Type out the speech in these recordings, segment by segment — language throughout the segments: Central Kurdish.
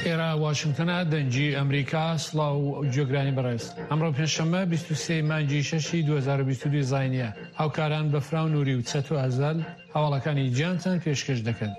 ئێرە واشنگتنە دەنجی ئەمریکا سڵاو و جێگرانی بەڕێز ئەمڕۆ پێنجشەممە 23 مانگی 6 2022 زاینیە هاوکاران بەفرا و نووری و چەت و ئەزەل هەواڵەکانی گیانتان پێشکەش دەکەن.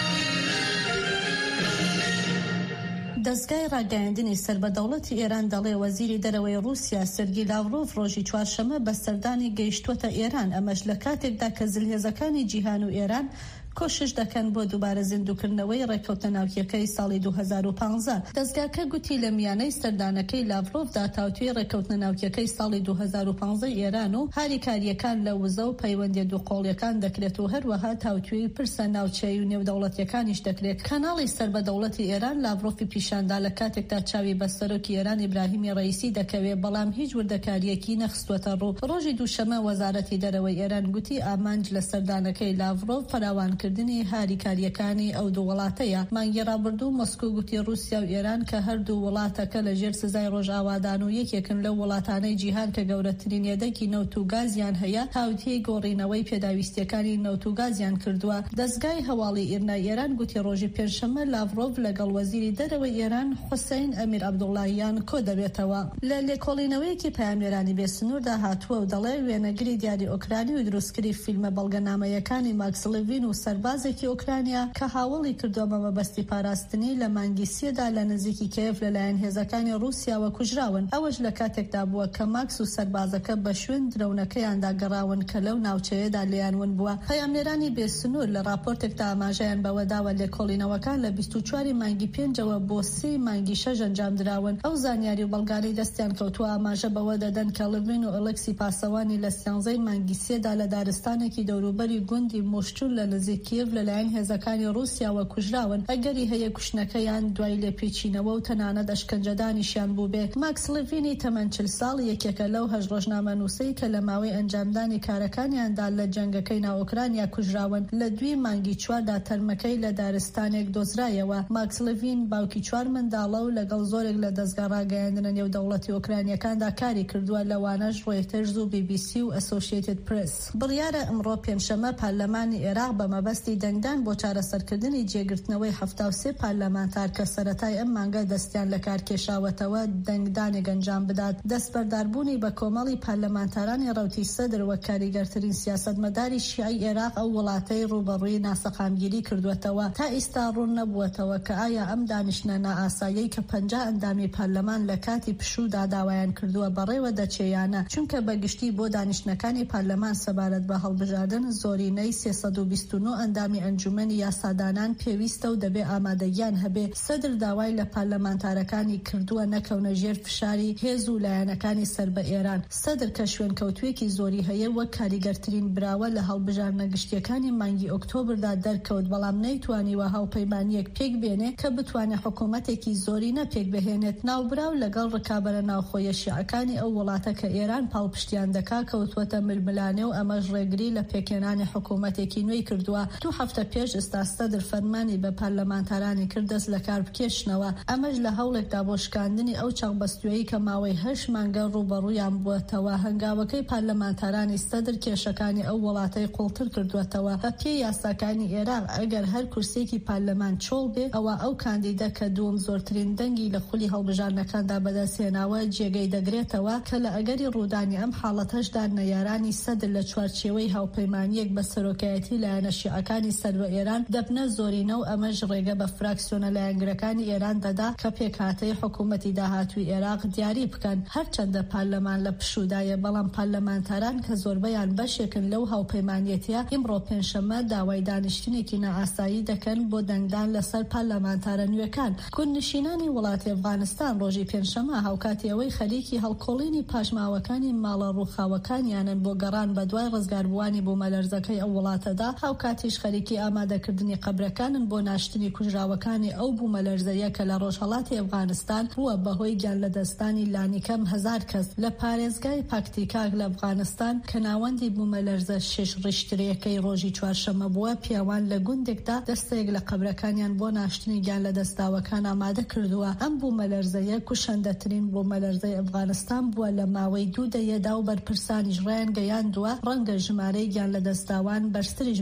دەستگای ڕاگەیاندنی سەربەدەوڵەتی ئێران دەڵێ وەزیری دەرەوەی رووسیا سێرگی لاڤڕۆڤ ڕۆژی چوارشەممە بە سەردانی گەیشتووەتە ئێران ئەمەش لە کاتێکدا کە زلهێزەکانی جیهان و ئێران کۆشش دەکەن بۆ دووبارە زیندووکردنەوەی ڕێکەوتە ناوکیەکەی ساڵی 2015. دەستگاکە گوتی لە میانەی سەردانەکەی لاڤڕۆڤدا تاوتوی ڕێکەوتە ناوکیەکەی ساڵی 2015 ئێران و هاریکاریەکان لە وزە و پەیوەندی دووقۆڵیەکان دەکرێت و هەروەها تاوتوی پرسە ناوچەی و نێودەوڵەتیەکانیش دەکرێت. کەناڵی سەربەدەوڵەتی ئێران لاڤڕۆڤی پیشاندا لە کاتێکدا چاوی بە سەرۆکی ئێران ئیبراهیمی ڕەئیسی دەکەوێت بەڵام هیچ وردەکاریەکی نەخستووەتە ڕوو. ڕۆژی دووشەممە وەزارەتی دەرەوەی ئێران گوتی ئامانج لە سەردانەکەی لاڤڕۆڤ فراوان کردنی هاریکاریەکانی ئەو دوو وڵاتەیە. مانگی ڕابردوو مۆسکۆ گوتی رووسیا و ئێران کە هەردوو وڵاتەکە لە ژێر سزای ڕۆژئاوادان و یەکێکن لەو وڵاتانەی جیهان کە گەورەترین نێدەکی نەوت و گازیان هەیە تاوتیەی گۆڕینەوەی پێداویستیەکانی نەوت و گازیان کردووە. دەستگای هەواڵی ئێرنای ئێران گوتی ڕۆژی پێنجشەممە لاڤڕۆڤ لەگەڵ وەزیری دەرەوەی ئێران حوسەین ئەمیر عەبدوڵڵاهیان کۆ دەبێتەوە. لە لێکۆڵینەوەیەکی پەیامنێرانی بێسنووردا هاتووە و دەڵێ وێنەگری دیاری ئۆکرانی و دروستکردی فیلمە بەڵگەنامەیەکانی ماکس لێڤین و سەربازێکی ئۆکرانیا کە هاوڵی کردووە مەبەستی پاراستنی لە مانگی سێدا لە نزیکی کیف لەلایەن هێزەکانی رووسیاوە کوژراون. ئەوەش لە کاتێکدا بووە کە ماکس و سەربازەکە بە شوێن درۆنەکەیاندا گەڕاون کە لەو ناوچەیەدا لێیانون بووە. پەیامنێرانی بێسنوور لە راپۆرتێکدا ئاماژەیان بەوەداوە لێکۆڵینەوەکان لە 24 مانگی 5ەوە بۆ 3 مانگی 6 ئەنجام دراون. ئەو زانیاری و بەڵگانەی دەستیان کەوتووە ئاماژە بەوە دەدەن کە لێڤین و ئەلێکسی پاسەوانی لە 13 مانگی 3دا لە دارستانێکی دەوروبەری گوندی موشتور لە نزیک کیف لەلایەن هێزەکانی رووسیاوە کوژراون. ئەگەری هەیە کوشتنەکەیان دوای لێپێچینەوە و تەنانەت ئەشکەنجەدانیشیان بوو بێ. ماکس لێڤینی تەمەن 40 ساڵ یەکێکە لەو 8 ڕۆژنامە نووسەی کە لە ماوەی ئەنجامدانی کارەکانیاندا لە جەنگەکەی ناو ئۆکرانیا کوژراون. لە 2 مانگی 4دا تەرمەکەی لە دارستانێک دۆزرایەوە. ماکس لێڤین باوکی 4 منداڵە و لەگەڵ زۆرێک لە دەستگا ڕاگەیاندنە نێودەوڵەتی ئۆکرانیەکاندا کاری کردووە لەوانەش ڕۆیتەرز و BBC و ئەسۆشیێتد پرس. بڕیارە ئەمڕۆ پێنجشەممە پارلەمانی عێراق بە مەبەستی دەنگدان بۆ چارەسەرکردنی جێگرتنەوەی 73 پارلەمانتار کە سەرەتای ئەم مانگە دەستیان لە کار کێشاوەتەوە دەنگدانێک ئەنجام بدات. دەستبەرداربوونی بە کۆمەڵی پارلەمانتارانی ڕەوتی سەدر وەک کاریگەرترین سیاسەتمەداری شیعی عێراق ئەو وڵاتەی ڕوبەڕووی ناسەقامگیری کردوێتەوە. تا ئێستا ڕوون نەبووەتەوە کە ئایا ئەم دانیشتە نائاساییەی کە 50 ئەندامی پارلەمان لە کاتی پشوودا داوایان کردووە بەڕێوە دەچێیانە، چونکە بەگشتی بۆ دانیشتەکانی پارلەمان سەبارەت بە هەڵبژاردن زۆرینەی 329 ئەندامی ئەنجومەنی یاسادانان پێویستە و دەبێ ئامادەگیان هەبێ. سەدر داوای لە پارلەمانتارەکانی کردووە نەکەونە ژێر فشاری هێز و لایەنەکانی سەر بە ئێران. سەدر کە شوێنکەوتوێکی زۆری هەیە وەک کاریگەرترین براوە لە هەڵبژاردنە گشتیەکانی مانگی ئۆکتۆبردا دەرکەوت، بەڵام نەیتوانیوە هاوپەیمانیەک پێک بێنێ کە بتوانێت حکوومەتێکی زۆری نەپێک بهێنێت. ناوبراو لەگەڵ ڕکابەرە ناوخۆیە شیعەکانی ئەو وڵاتە کە ئێران پاڵپشتیان دەکا کەوتوەتە ململانێ و ئەمەش ڕێگری لە پێکێنانی حکوومەتێکی نوێی کردووە. 2 هەفتە پێش ئێستا سەدر فەرمانی بە پارلەمانتارانی کردەست لە کار بکێشنەوە. ئەمەش لە هەوڵێکدا بۆ شکاندنی ئەو چاقبەستوێیی کە ماوەی 8 مانگە ڕوبەڕوویان بووەتەوە. هەنگاوەکەی پارلەمانتارانی سەدر کێشەکانی ئەو وڵاتەی قوڵتر کردوێتەوە. بە پێی یاساکانی عێراق ئەگەر هەر کورسێکی پارلەمان چۆڵ بێ ئەوە ئەو کاندیدە کە دووەم زۆرترین دەنگی لە خولی هەڵبژاردنەکاندا بەدەستهێناوە جێگەی دەگرێتەوە کە لە ئەگەری ڕوودانی ئەم حاڵەتەشدا نەیارانی سەدر لە چوارچێوەی هاوپەیمانیەک بە سەرۆکایەتی لایەنە شیعەکانی سەر بە ئێران دەبنە زۆرینە و ئەمەش ڕێگە بە فراکسیۆنە لایەنگرەکانی ئێران دەدا کە پێکهاتەی حکوومەتی داهاتووی عێراق دیاری بکەن. هەرچەندە پارلەمان لە پشوودایە، بەڵام پارلەمانتاران کە زۆربەیان بەشێکن لەو هاوپەیمانیەتە ئیمڕۆ پێنجشەممە داوای دانیشتنێکی نائاسایی دەکەن بۆ دەنگدان لەسەر پارلەمانتارە نوێکان. کوردنشینانی وڵاتی ئەفغانستان ڕۆژی پێنجشەممە هاوکاتی ئەوەی خەریکی هەڵکۆڵینی پاشماوەکانی ماڵە ڕووخاوەکانیانن بۆ گەڕان بە دوای ڕزگاربووانی بوومەلەرزەکەی ئەو وڵاتەدا، هاوکاتیش خەریکی ئامادەکردنی قەبرەکانن بۆ ناشتنی کوژراوەکانی ئەو بوومەلەرزەیە کە لە ڕۆژهەڵاتی ئەفغانستان بووە بەهۆی گیان لەدەستانی لانیکەم 1000 کەس. لە پارێزگای پاکتیکاک لە ئەفغانستان کە ناوەندی بوومەلەرزە 6 ڕیشترەکەی ڕۆژی چوارشەممە بووە، پیاوان لە گوندێکدا دەستێک لە قەبرەکانیان بۆ ناشتنی گیان لەدەستاوەکان ئامادە کردووە. ئەم بوومەلەرزەیە کوشەندەترین بوومەلەرزەی ئەفغانستان بووە لە ماوەی 2 دەیەدا و بەرپرسانیش ڕایان گەیاندووە ڕەنگە ژمارەی گیان لەدەستاوان بەرزتریش ببێتەوە.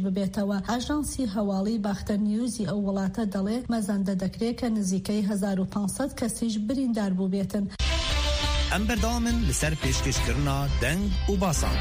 کردەوە. ئاژانسی هەواڵی باختەر نیوزی ئەو وڵاتە دەڵێ مەزەندە دەکرێت کە نزیکەی 1500 کەسیش بریندار بوو بێتن. ئەم بەردەوامن لەسەر پێشکەشکردنا دەنگ و باسان.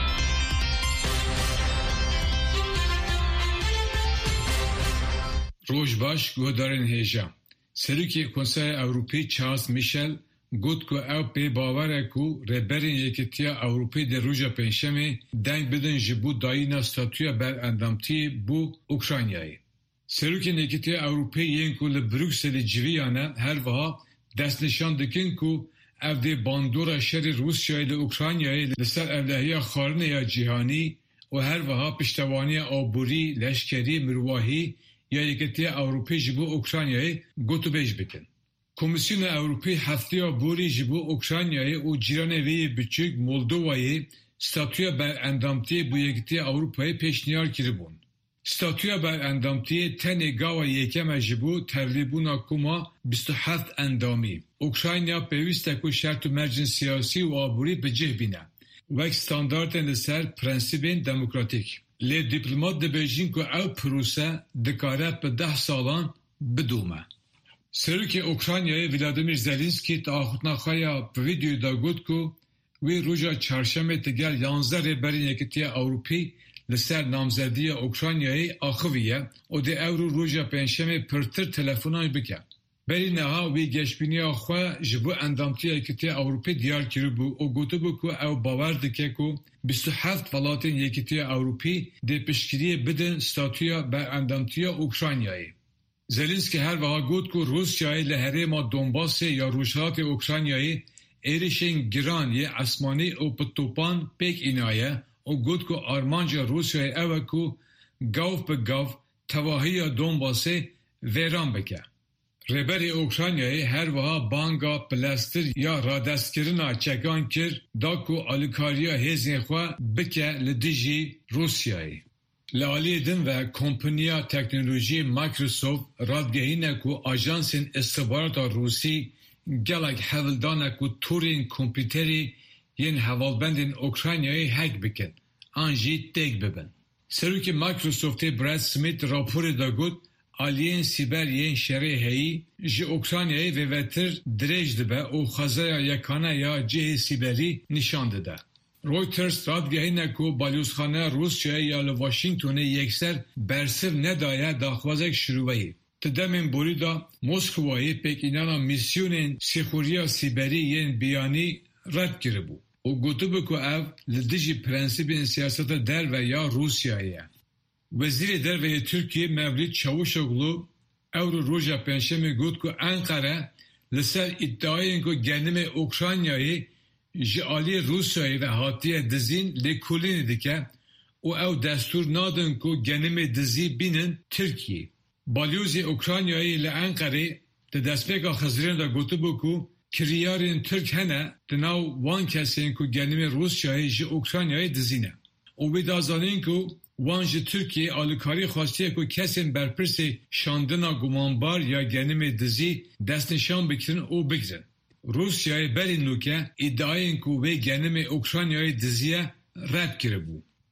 روج باش گودارن هێژە. سەرۆکی کۆنسەرە ئەوروپی چارلز میشەل گوت ku ew pê bawer e ku rêberên Yekîtiya Ewropî di roja pênşemê deng bidin ji bo dayîna statûya berendamtiyê bû Ukraynayê. Serokên Yekîtiya Ewropî yên ku li Brükselê civiyane her wiha destnîşan dikin ku ev dê bandora şerê Rusyayê li Ukraynayê li ser evlehiya xwarinê cîhanî û her wiha piştevaniya aborî, leşkerî, mirovahî ya Yekîtiya Ewropî ji bo Ukraynayê gotûbêj bikin. Komisyona Ewropî hefteya borî ji bo Ukraynayê û cîranê wê yê biçûk Moldovayê statûya berendamtiyê bû Yekîtiya Ewropayê pêşniyar kiribûn. Statûya berendamtiyê tenê gava yêkem e ji bo tevlîbûna koma 27 endamî. Ukrayna pêwîst e ku şert û mercên siyasî û aborî bicih bîne wek standardên li ser prensîbên demokratîk. Lê dîplomat dibêjin ku ew pirose dikare bi 10 salan bidûme. Serokê Ukraynayê Vladimir Zelenskî di axutnaxeya videoyê da got ku wê roja çarşemê digel 11 rêberên Yekîtiya Ewropî li ser namzediya Ukraynayê axivîye û dê ew roja pênşemê pirtir telefonan bike. Berî neha wê geşbîniya xwe ji bo endamtiya Yekîtiya Ewropî diyar kiribû û gotibû ku ew bawer dike ku 27 welatên Yekîtiya Ewropî dê piştgiriyê bidin statûya berendamtiya Ukraynayê. Zelenskî her wiha got ku Rusyayê li herêma Donbasê ya Rojhilatê Ukraynayê êrişên giran yê esmanî û pitopan pêk înaye û got ku armanca Rusyayê ew e ku gav bi gav tevahiya Donbasê vêran bike. Rêberê Ukraynayê her wiha banga pilastir ya radestkirina çekan kir da ku alîkariya hêzên xwe bike li dijî Rusyayê. Li aliyê din ve kompanya teknolojiyê Microsoft radgehîne ku ajansên istihbarata Rûsî gelek hevildane ku torên kompîterê yên hevalbendên Ukraynayê hek bikin, an jî têk bibin. Serokê Microsoftê Brad Smith raporê da got aliyên sîber yên şerê heyî ji Ukraynayê vêvetir dirêj dibe û xwezaya yekane ya cihê sîberî nîşan dide. Reuters radgehîne ku balyozxaneya Rusyayê ya li Washingtonê yekser bersiv nedaye daxwazek şirûveyê. Ti demên borî da Moskowayê pêkînana misyonên sêxuriya sîberî yên biyanî red kiribû û gotibû ku ev li dijî prensîbên siyaseta derve ya Rusyayê ye. Wezîrê derveyê Tirkiye Mevlüt Çavuşoglu ew roja pênşemê got ku Enkere li ser îddiayên ku genimê Ukraynayê ji aliyê Rusyayê ve hatiye dizîn lêkolînê dike û ew destûr nadin ku genimê dizî bînin Tirkiyê. Balyozê Ukraynayê li Enqerê di destpêka Xizirên da gotibû ku kiryarên Tirk hene di nav wan kesên ku genimê Rusyayê ji Ukraynayê dizîne. û wê da zanîn ku wan ji Tirkiyê alîkarî xwastiye ku kesên berpirsê şandina gumanbar ya genimê dizî destnîşan bikirin û bigirin. Rusyayê berî nûke îddiayên ku wê genimê Ukraynayê diziye red kiribû.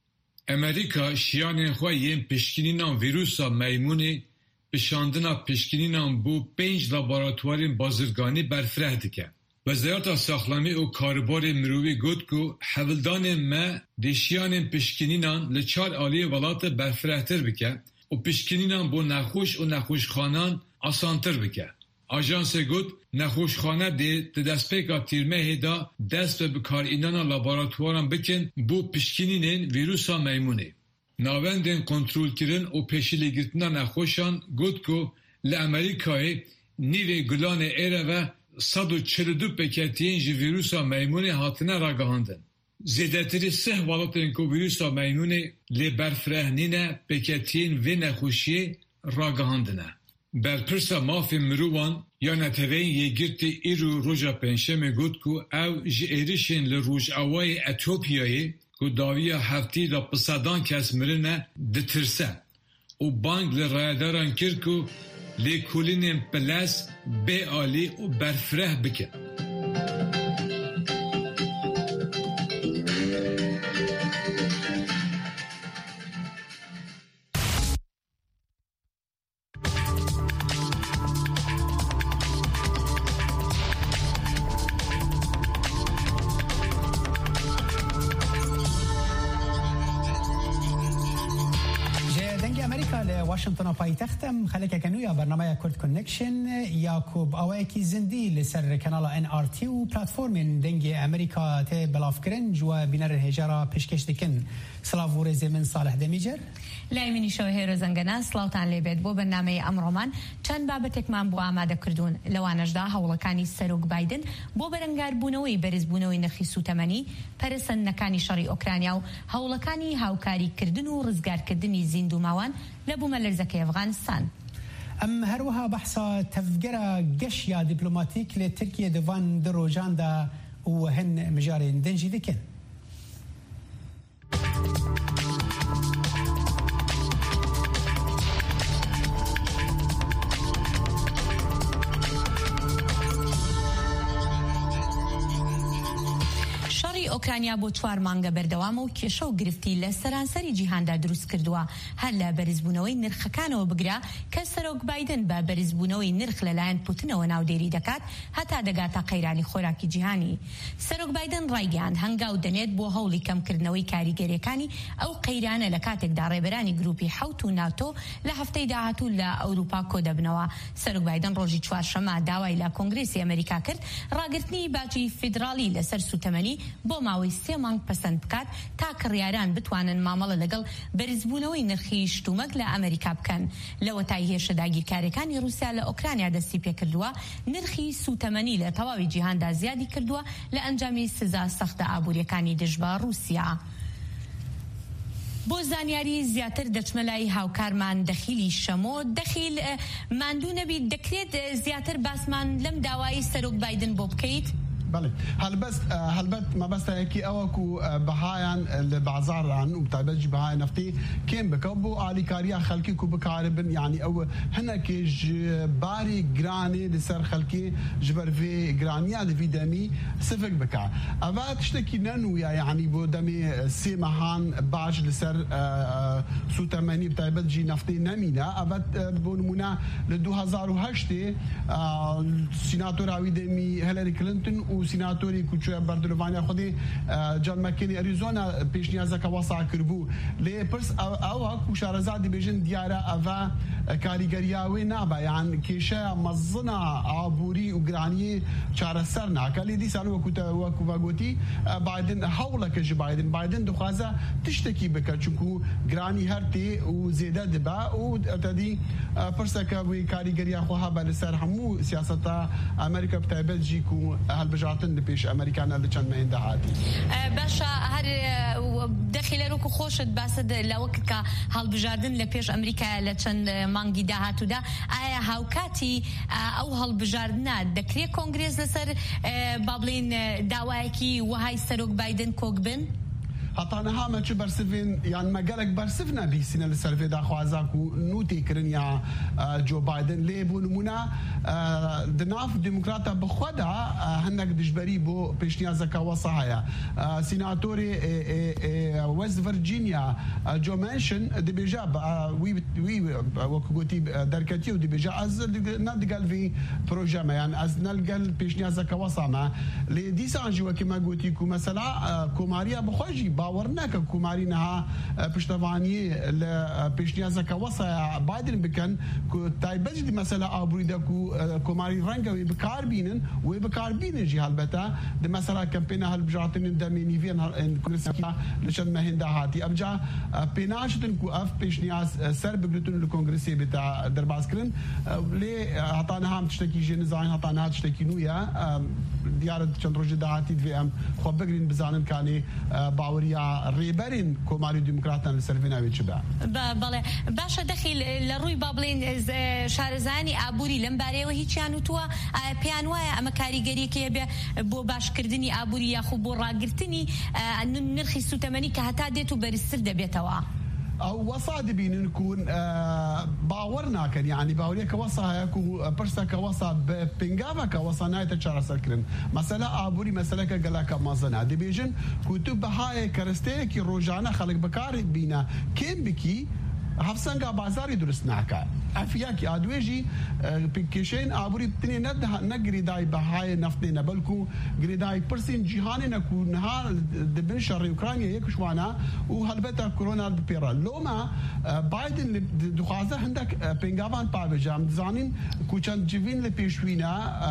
Amerîka şiyanên xwe yên piştgirînan vîrusa meymunê bi şandina piştgirînan bû 5 laboratuwarên bazirganî berfireh dike. Wezareta Saxlamî û Karîbarê Mirovî got ku hevildanên me dê şiyanên piştgirînan li 4 aliyê welatê berfirehtir bike û piştgirînan bo nexweş û nexweşxanan asantir bike. Ajansê got nexweşxane dê di destpêka tîrmehê da dest bi bikarînana laboratuwaran bikin bû piştgirînên vîrusa meymunê. Navendên kontrolkirin û pêşîlêgirtina nexweşan got ku li Amerîkayê nîvê gulanê êre ve 142 peketiyên ji vîrusa meymunê hatine ragihandin. Zêdetirî 3 welatên ku vîrusa meymunê lê berfirehnîne peketiyên vê nexweşiyê ragihandine. Berpirsa mafên mirovan ya neteweyên yêgirtê îro roja pênşemê got ku ew ji êrişên li Rojavayê Etiyopyayê ku dawiya heftî da bi sedan kes mirine ditirse û bang li rayedaran kir ku lêkolînên piles bê alî û berfireh bikin. أمريكا لواشنطن بايتختم خليك كنويا برنامج كورت كونكشن ياكوب أواكي زندي لسر كنال NRT وبلاتفورم دنجي أمريكا تي بلاف كرنج وبنر الهجرة بشكش دكن سلافور زمن صالح دميجر لا منی شوهر زنگنا سلاوتان لبید بو برنامه امرومان چند بابتک من بو آماده کردون لوانش دا هولکانی سروک بایدن بو برنگار بونوی برز بونوی نرخی سوتمنی پرسن نکانی شری اوکراینیا و هولکانی هاوکاری کردن و رزگار کردنی زیندو ماوان لبو ملرزک افغانستان. هروها بحثا تفجر قشيا دبلوماتيك لتركيا دفان دروجان دا وهن مجارين دنجي دكن. اوکراینیا بۆ 4 مانگە بەردەوامە و کێشە و گرفتی لە سەرانسەری جیهاندا دروست کردووە هەر لە بەرزبوونەوەی نرخەکانەوە بگرا کە سەرۆک بایدن بە بەرزبوونەوەی نرخ لەلایەن پوتنەوە ناودێری دەکات هەتا دەگاتە قەیرانی خۆراکی جیهانی. سەرۆک بایدن ڕایگەیاند هەنگاو دەنێت بۆ هەوڵی کەمکردنەوەی کاریگەریەکانی ئەو قەیرانە لە کاتێکدا ڕێبەرانی گروپی حوت و ناتۆ لە هەفتەی داهاتوو لە ئەوروپا کۆدەبنەوە. سەرۆک بایدن ڕۆژی چوارشەممە داوای لە کۆنگرێسی ئەمریکا کرد ڕاگررتنی باجی فیدرالی لەسەر سوتەمەنی بۆ ماوەی 3 مانگ پەسەند بکات تا کڕیاران بتوانن مامەڵە لەگەڵ بەرزبوونەوەی نرخی شتومەک لە ئەمریکا بکەن. لەوە تای هێشە داگیرکاریەکانی رووسیا لە ئۆکراینیا دەستی پێکردووە نرخی سوتەمەنی لە تەواوی جیهاندا زیادی کردووە لە ئەنجامی سزا سەختە ئابوووریەکانی دژبە رووسیا. بۆ زانیاری زیاتر دەچمە لای هاوکارمان دەخیلی شەمۆ دەخیل ماندوو نەبی دەکرێت زیاتر باسمان لەم داوای سەرۆک بایدن بۆ بکەیت؟ بله هلبت ما بس هيك اوكو بهايان لبازاران وبتابج بهاي نفتي كم بكبو علي كاريا خلكي كو بكاربن يعني او هناك باري جراني لسر خلكي جبر في جرانيا في دمي سفك بكا ابا تشتكي نانو يعني بو دمي سيمهان باج لسر سوتماني بتابج نفتي نمينا ابا بونمونا ل 2008 سيناتور اوي دمي هيلاري كلينتون سيناتوري كوتشو بردلوانيا خودي جان ماكيني اريزونا بيشنيازا واسع كربو لي برس او كو شارزاد بيجن ديارا افا كاريغرياوي نابا يعني كيشا مزنا عبوري وغراني چارسرنا كالي دي سالو وكو باغوتي بايدن حولك بايدن دخازا تشتكي بك چونكو غراني هرتي وزياده دبا وتدي برسكا وي كاريغريا خوها بالسر همو سياستا امريكا بتايبلجيكو هالبجاتن لبيش امريكانا اللي كان ما عندها عادي باشا هر داخل روكو خوشت باسد لوقت هالبجاردن لبيش امريكا لچن مانگی داهاتو دا آیا هاوکاتی او هالبجاردنا دکری کنگریس لسر بابلین داوایکی وهای سروک بایدن کوکبن هطانها ما تشبر سفين يعني ما قالك برسفنا بيسنا للسرفي دا خوازاكو نوتي كرنيا جو بايدن لي بونمونا دناف ديمقراطا بخودا هنك دجبري بو بيشنيازكا وصايا سيناتوري ويست فيرجينيا جو مانشن دي بيجا وي وكوتي دركاتيو دي بيجا از نادقال في بروجاما يعني از نلقال بيشنيازكا وصاما لي ديسانجي وكما قلتيكو مثلا كوماريا بخوجي باورناك كومارينها بشتفاني لبيشنيازكا وصا بايدن بكن تايبج دي مثلا ابريدا كوماري رانغا بكاربينن وبكاربين جي هالبتا دي مثلا كامبينا هالبجاتن دميني فين كونغرسيا لشان ما هندا هاتي ابجا بيناشتن كو اف بيشنياز سرب بلوتن الكونغرسي بتاع درباسكرن لي عطانا هم تشتكي جي نزاين عطانا تشتكي نويا ديار چندروج دهاتي في ام خو بگرين بزانن كاني باوريا ريبرين كوماري ديمقراطان لسرفينا ويتشبع بله باشا دخل لروي بابلين شارزاني ابوري لمباري وهيچيانو تو بيانوا اما كاريگري كي بو باش كردني ابوري يا خو بو راگرتني نرخي سوتمني كهتا ديتو برسل دبيتوا او وصاد بين نكون باورنا كان يعني باوريا كوصا يكو برسا كوصا بنغافا كوصا نايت تشارسكرن مثلا ابوري مثلا كغلاك مازنا ديفيجن كتب هاي كرستيكي روجانا خلق بكار بينا كيم بكي هفسنگا بازاری درست ناکا افیاکی ادویجی پیکشین ابوری بتنی ندها نگریدای بهای نفت نبلکو گریدای پرسین جهان نکو نهار دبن شر اوکراینیا یکشوانا و هلبتا کرونا بپیرا لوما بايدن دخوازه هندك بنجافان بابجام زانين كوشان جيفين لبيشوينا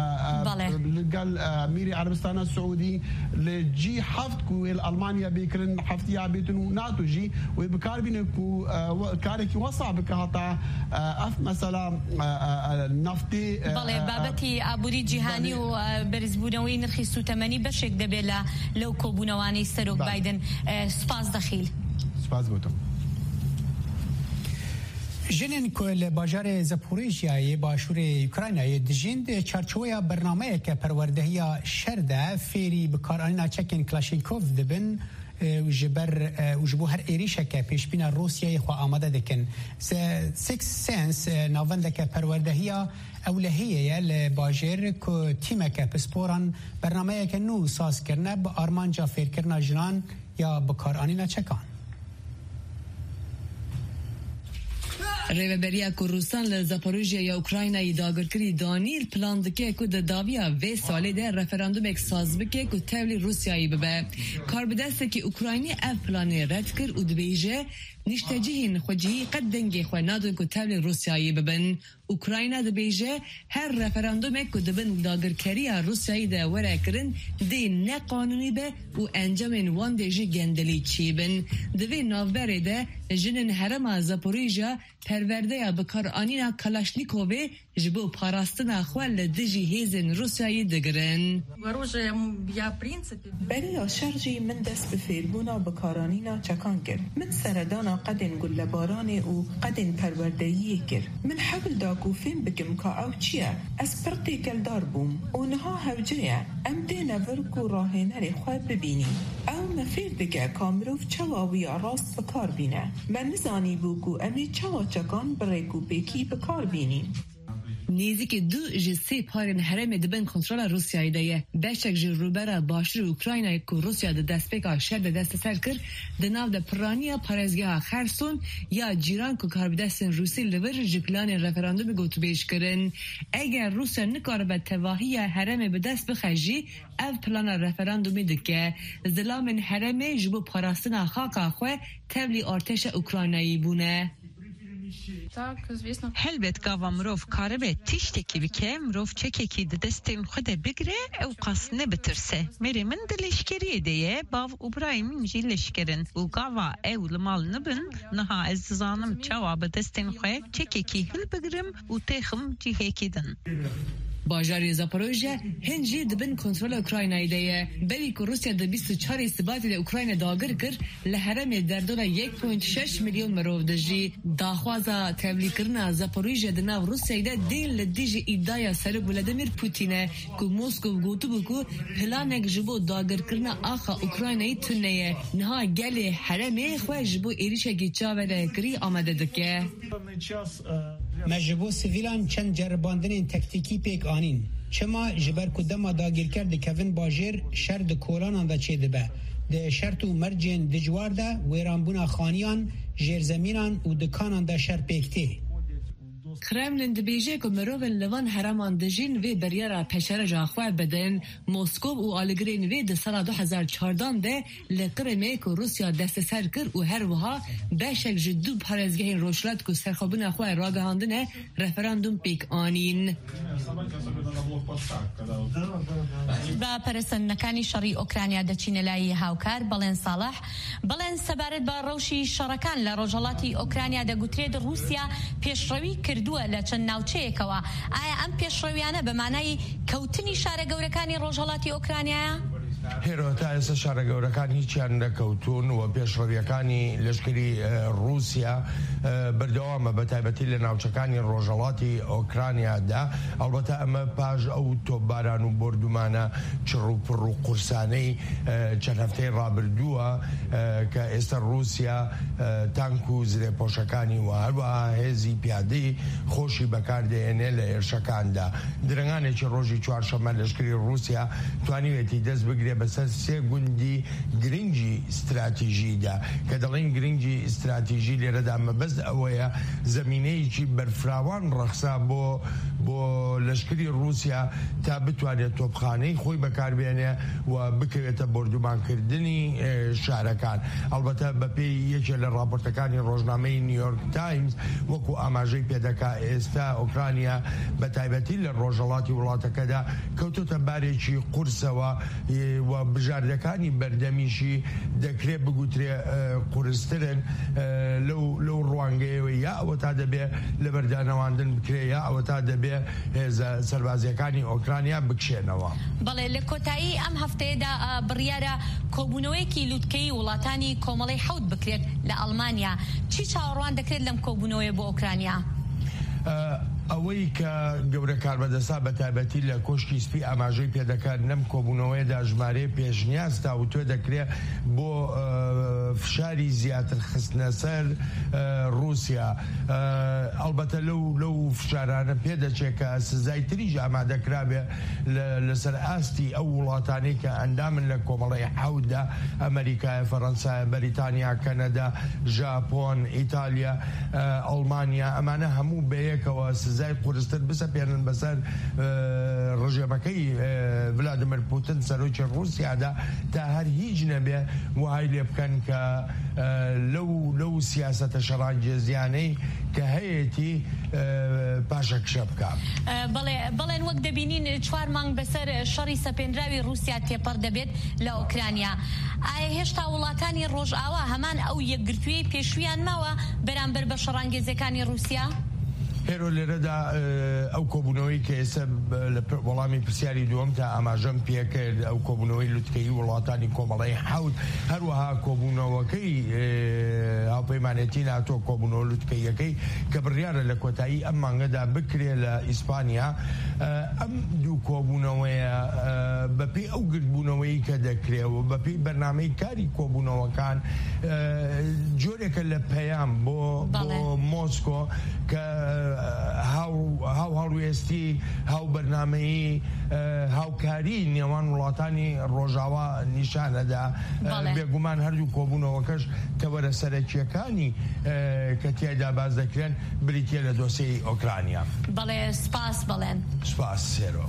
قال ميري عربستان السعودي لجي حفت كو المانيا بيكرن حفتيا بيتنو ناتو جي وبكاربين كو كاركي وصع بكهطا اف مثلا نفتي بابتي ابوري جهاني وبرزبونوي نرخيصو 80 بشك دبلا لو كوبونواني سروك بايدن سپاس دخيل سپاس بوتم جنین کل باجار زاپوریژیا باشور اوکراینای دجیند چارچوبه برنامه که پروردهی شرده فیری بکارانینا چکن کلاشینکوف دبن وجبو هر ایریشه که پیشبین روسیای خو آماده دکن سیکس سنس ناونده که پروردهی اولهیه لباجر که تیمه که پسپوران برنامه که نو ساز کرنه با آرمانجا فیر کرنا جنان یا بکارانینا چکان ریوبریا کوروسان ل زاپوریژیا یا اوکراینای داگرکری دانیل پلان دکه کو د داویا و سالی ده رفراندوم یک ساز بکه کو تولی روسیایی ببه کار بدسته که اوکراینی اف پلانی رد کر و دبیجه نشتجهین خوجی قد دنگی خو نادو کو تولی روسیایی ببن اوکراینا دبیجه هر رفراندوم کو دبن داگرکری روسیایی ده وره کرن دی نه قانونی به و انجام وان دیجی گندلی چیبن دوی نوبره ده جنن هرم زاپوریژیا پرورده یا بکار آنینا کلاشنیکووی جبو پاراستنا خوال دجی هیزن روسیایی دگرن بریا شرجی من دست بفیربونا بکارانینا چکان کر من سردانا قدن گلباران او قدن پروردهی کر من حبل داکو فیم بکم که او چیه از پرتی کلدار بوم اونها هوجه ام دینا ورکو راهنر خواه ببینیم او مفیر بگه کامروف چواوی راست بکار بینه من نزانی بوکو امی چوا چکان بریکو بیکی بکار بینیم نیزی که دو جسی پارن حرم دبن کنترل روسیایی دایه بشک جروبره باشر اوکراینای که روسیا ده دست بکا شر ده دست سر کر ده ناو ده پرانیا پارزگاه خرسون یا جیران که کار بدستن روسی لور جکلان رفراندوم گوتو بیش کرن اگر روسیا نکار به تواهی حرم به دست بخجی او پلان رفراندومی دکه زلامن حرم جبو پاراستنا خاکا خواه تولی ارتش اوکراینایی بونه هلبت گاوا مروف کاره به تیشتکی بکه مروف چککی دستین خود بگره او قصنه بترسه میری من دلشکریه دیه باو ابراهیم جی لشکرن و گاوا او لمال نبن نها از زانم چوا به دستین خواه چککی هل بگرم و تیخم جی هیکیدن باجاری زاپوریژیا هنجی دبن کنترل اوکراینایی دیه بلی که روسیا ده 24 استباطی ده اوکراین داگر کر لحرم دردون 1.6 میلیون مرو دجی داخوازا تبلیغ کرنا زاپوریژیا ده ناو روسیا ده دین لدیج ایدایا سر ولادیمیر پوتینه که موسکو گوتو بکو پلانک جبو داگر کرنا آخا اوکراینایی تونه نها گل حرم خواه جبو ایریشه گیچاوره کری آمده دکه مجبو سیویلان چند جرباندن تکتیکی پیک آنین چما جبر کدما داگیر کرد کوین باجر شرد کولان دا چه دبه ده شرط و مرجن دجوار ده ویرانبونا خانیان جرزمینان و دکانان دا شر پیکته کرملین دبیجه که مروون لوان حرمان دجین و بریارا پشر جاخواه بدن موسکو و آلگرین و ده سال 2014 ده لقرمه که روسیا دست سر کر و هر وها بشک جدو پارزگه روشلت که سرخوابون خواه راگهاندنه رفراندوم پیک آنین با پرسنەکانی شەڕی ئۆکرانیا دەچینە لای هاوکار بەڵێن ساڵح بەڵێن سەبارەت بە ڕەوشی شەڕەکان لە ڕۆژهەڵاتی ئۆکرانیا دەگوترێت رووسیا پێشڕەوی کردووە لە چەند ناوچەیەکەوە ئایا ئەم پێشڕەویانە بە مانای کەوتنی شارە گەورەکانی ڕۆژهەڵاتی ئۆکرانیایە؟ هێرۆتا ئێستا شارە گەورەکان هیچیان نەکەوتون و پێشڕەویەکانی لەشکری رووسیا بەردەوامە بە تایبەتی لە ناوچەکانی ڕۆژهەڵاتی ئۆکرانیادا ئەڵبەتە ئەمە پاش ئەو تۆپباران و بردومانە چڕ و پڕ و قورسانەی چەند هەفتەی ڕابردووە کە ئێستا رووسیا تانک و زرێپۆشەکانی و هەروەها هێزی پیادەی خۆشی بەکاردێنێ لە ئێرشەکاندا درەنگانێکی ڕۆژی چوارشەممە لەشکری رووسیا توانیوێتی دەست بگرێ بەسەر سێ گوندی گرنگی استراتیژیدا کە دەڵێن گرنگی استراتیژی لێرەدا مەبەست ئەوەیە زەمینەیەکی بەرفراوان ڕەخسا بۆ لەشکری رووسیا تا بتوانێت تۆپخانەی خۆی بەکاربێنێ و بکەوێتە بردومانکردنی شارەکان. ئەلبەتە بەپێی یەکێک لە راپۆرتەکانی ڕۆژنامەی نیویۆرک تایمز وەکو ئاماژەی پێدەکا ئێستا ئوکرانیا بە تایبەتی لە ڕۆژهەڵاتی وڵاتەکەدا کەوتۆتە بارێکی قورسەوە و بژاردەکانی بەردەمیشی دەکرێت بگوترێ قورسترن لەو ڕوانگەیەوە یا ئەوە تا دەبێ لە بەردانەواندن بکرێ یا ئەوە تا دەبێ هێزە سەربازیەکانی ئۆکرانیا بکشێنەوە. بەڵێ لە کۆتایی ئەم هەفتەیەدا بڕیارە کۆبوونەوەیەکی لووتکەی وڵاتانی کۆمەڵی حەوت بکرێت لە ئەڵمانیا. چی چاوەڕوان دەکرێت لەم کۆبوونەوەیە بۆ ئۆکرانیا؟ ئەوەی کە گەورە کاربەدەسا بە تایبەتی لە کۆشکی سپی ئاماژەی پێدەکات نەم کۆبوونەوەیەدا ژمارەیە پێشنیازتا و تۆ دەکرێت بۆ فشاری زیاتر خستنە سەر رووسیا. ئەلبەتە لەو فشارانە پێدەچێت کە سزای تریژ ئامادەکرابێ لەسەر ئاستی ئەو وڵاتانەی کە ئەندامن لە کۆمەڵی حەوتدا ئەمریکای، فەڕەنسای، بەریتانیا، کەنەدا، ژاپۆن، ئیتالیا، ئەڵمانیا، ئەمانە هەموو بەیەکەوە سزای قورستر بسەپێنن بەسەر ڕژێمەکەی ڤلادیمیر پوتین سەرۆکی رووسیادا تا هەر هیچ نەبێ وهای لێ بکەن کە لەو سیاسەتە شەڕانگێزیانەی کە هەیەی پاشەکشە بکات. بەڵێن وەک دەبینین 4 مانگ بەسەر شەڕی سەپێنراوی رووسیا تێپەڕ دەبێت لە ئۆکرانیا. ئایا هێشتا وڵاتانی ڕۆژئاوا هەمان ئەو یەکگرتووی پێشویان ماوە بەرامبەر بە شەڕانگێزیەکانی رووسیا؟ هێرۆ لێرەدا ئەو کۆبوونەوەی کە ئێستا لە وەڵامی پرسیاری دووەم تا ئاماژەم پێکرد ئەو کۆبوونەوەی لووتکەی وڵاتانی کۆمەڵی حەوت هەروەها کۆبوونەوەکەی هاوپەیمانێتی ناتۆ کۆبوونەوە لووتکەیەکەی کە بڕیارە لە کۆتایی ئەم مانگەدا بکرێ لە ئیسپانیا. ئەم دوو کۆبوونەوەیە بەپێی ئەو گرتبوونەوەی کە دەکرێەوە بەپێی بەرنامەی کاری کۆبوونەوەکان جۆرێکە لە پەیام بۆ مۆسکۆ کە هاوڕوێستی هاو بەرنامەیی هاوکاری نێوان وڵاتانی ڕۆژاوا نیشانەدا. بێگومان هەردوو کۆبوونەوەکەش تەوەرە سەرەکیەکانی کە تیایدا باز دەکرێن بریتە لە دۆسیەی ئۆکرانیا. بەڵێ سپاس بڵێن. سپاس سێرۆ.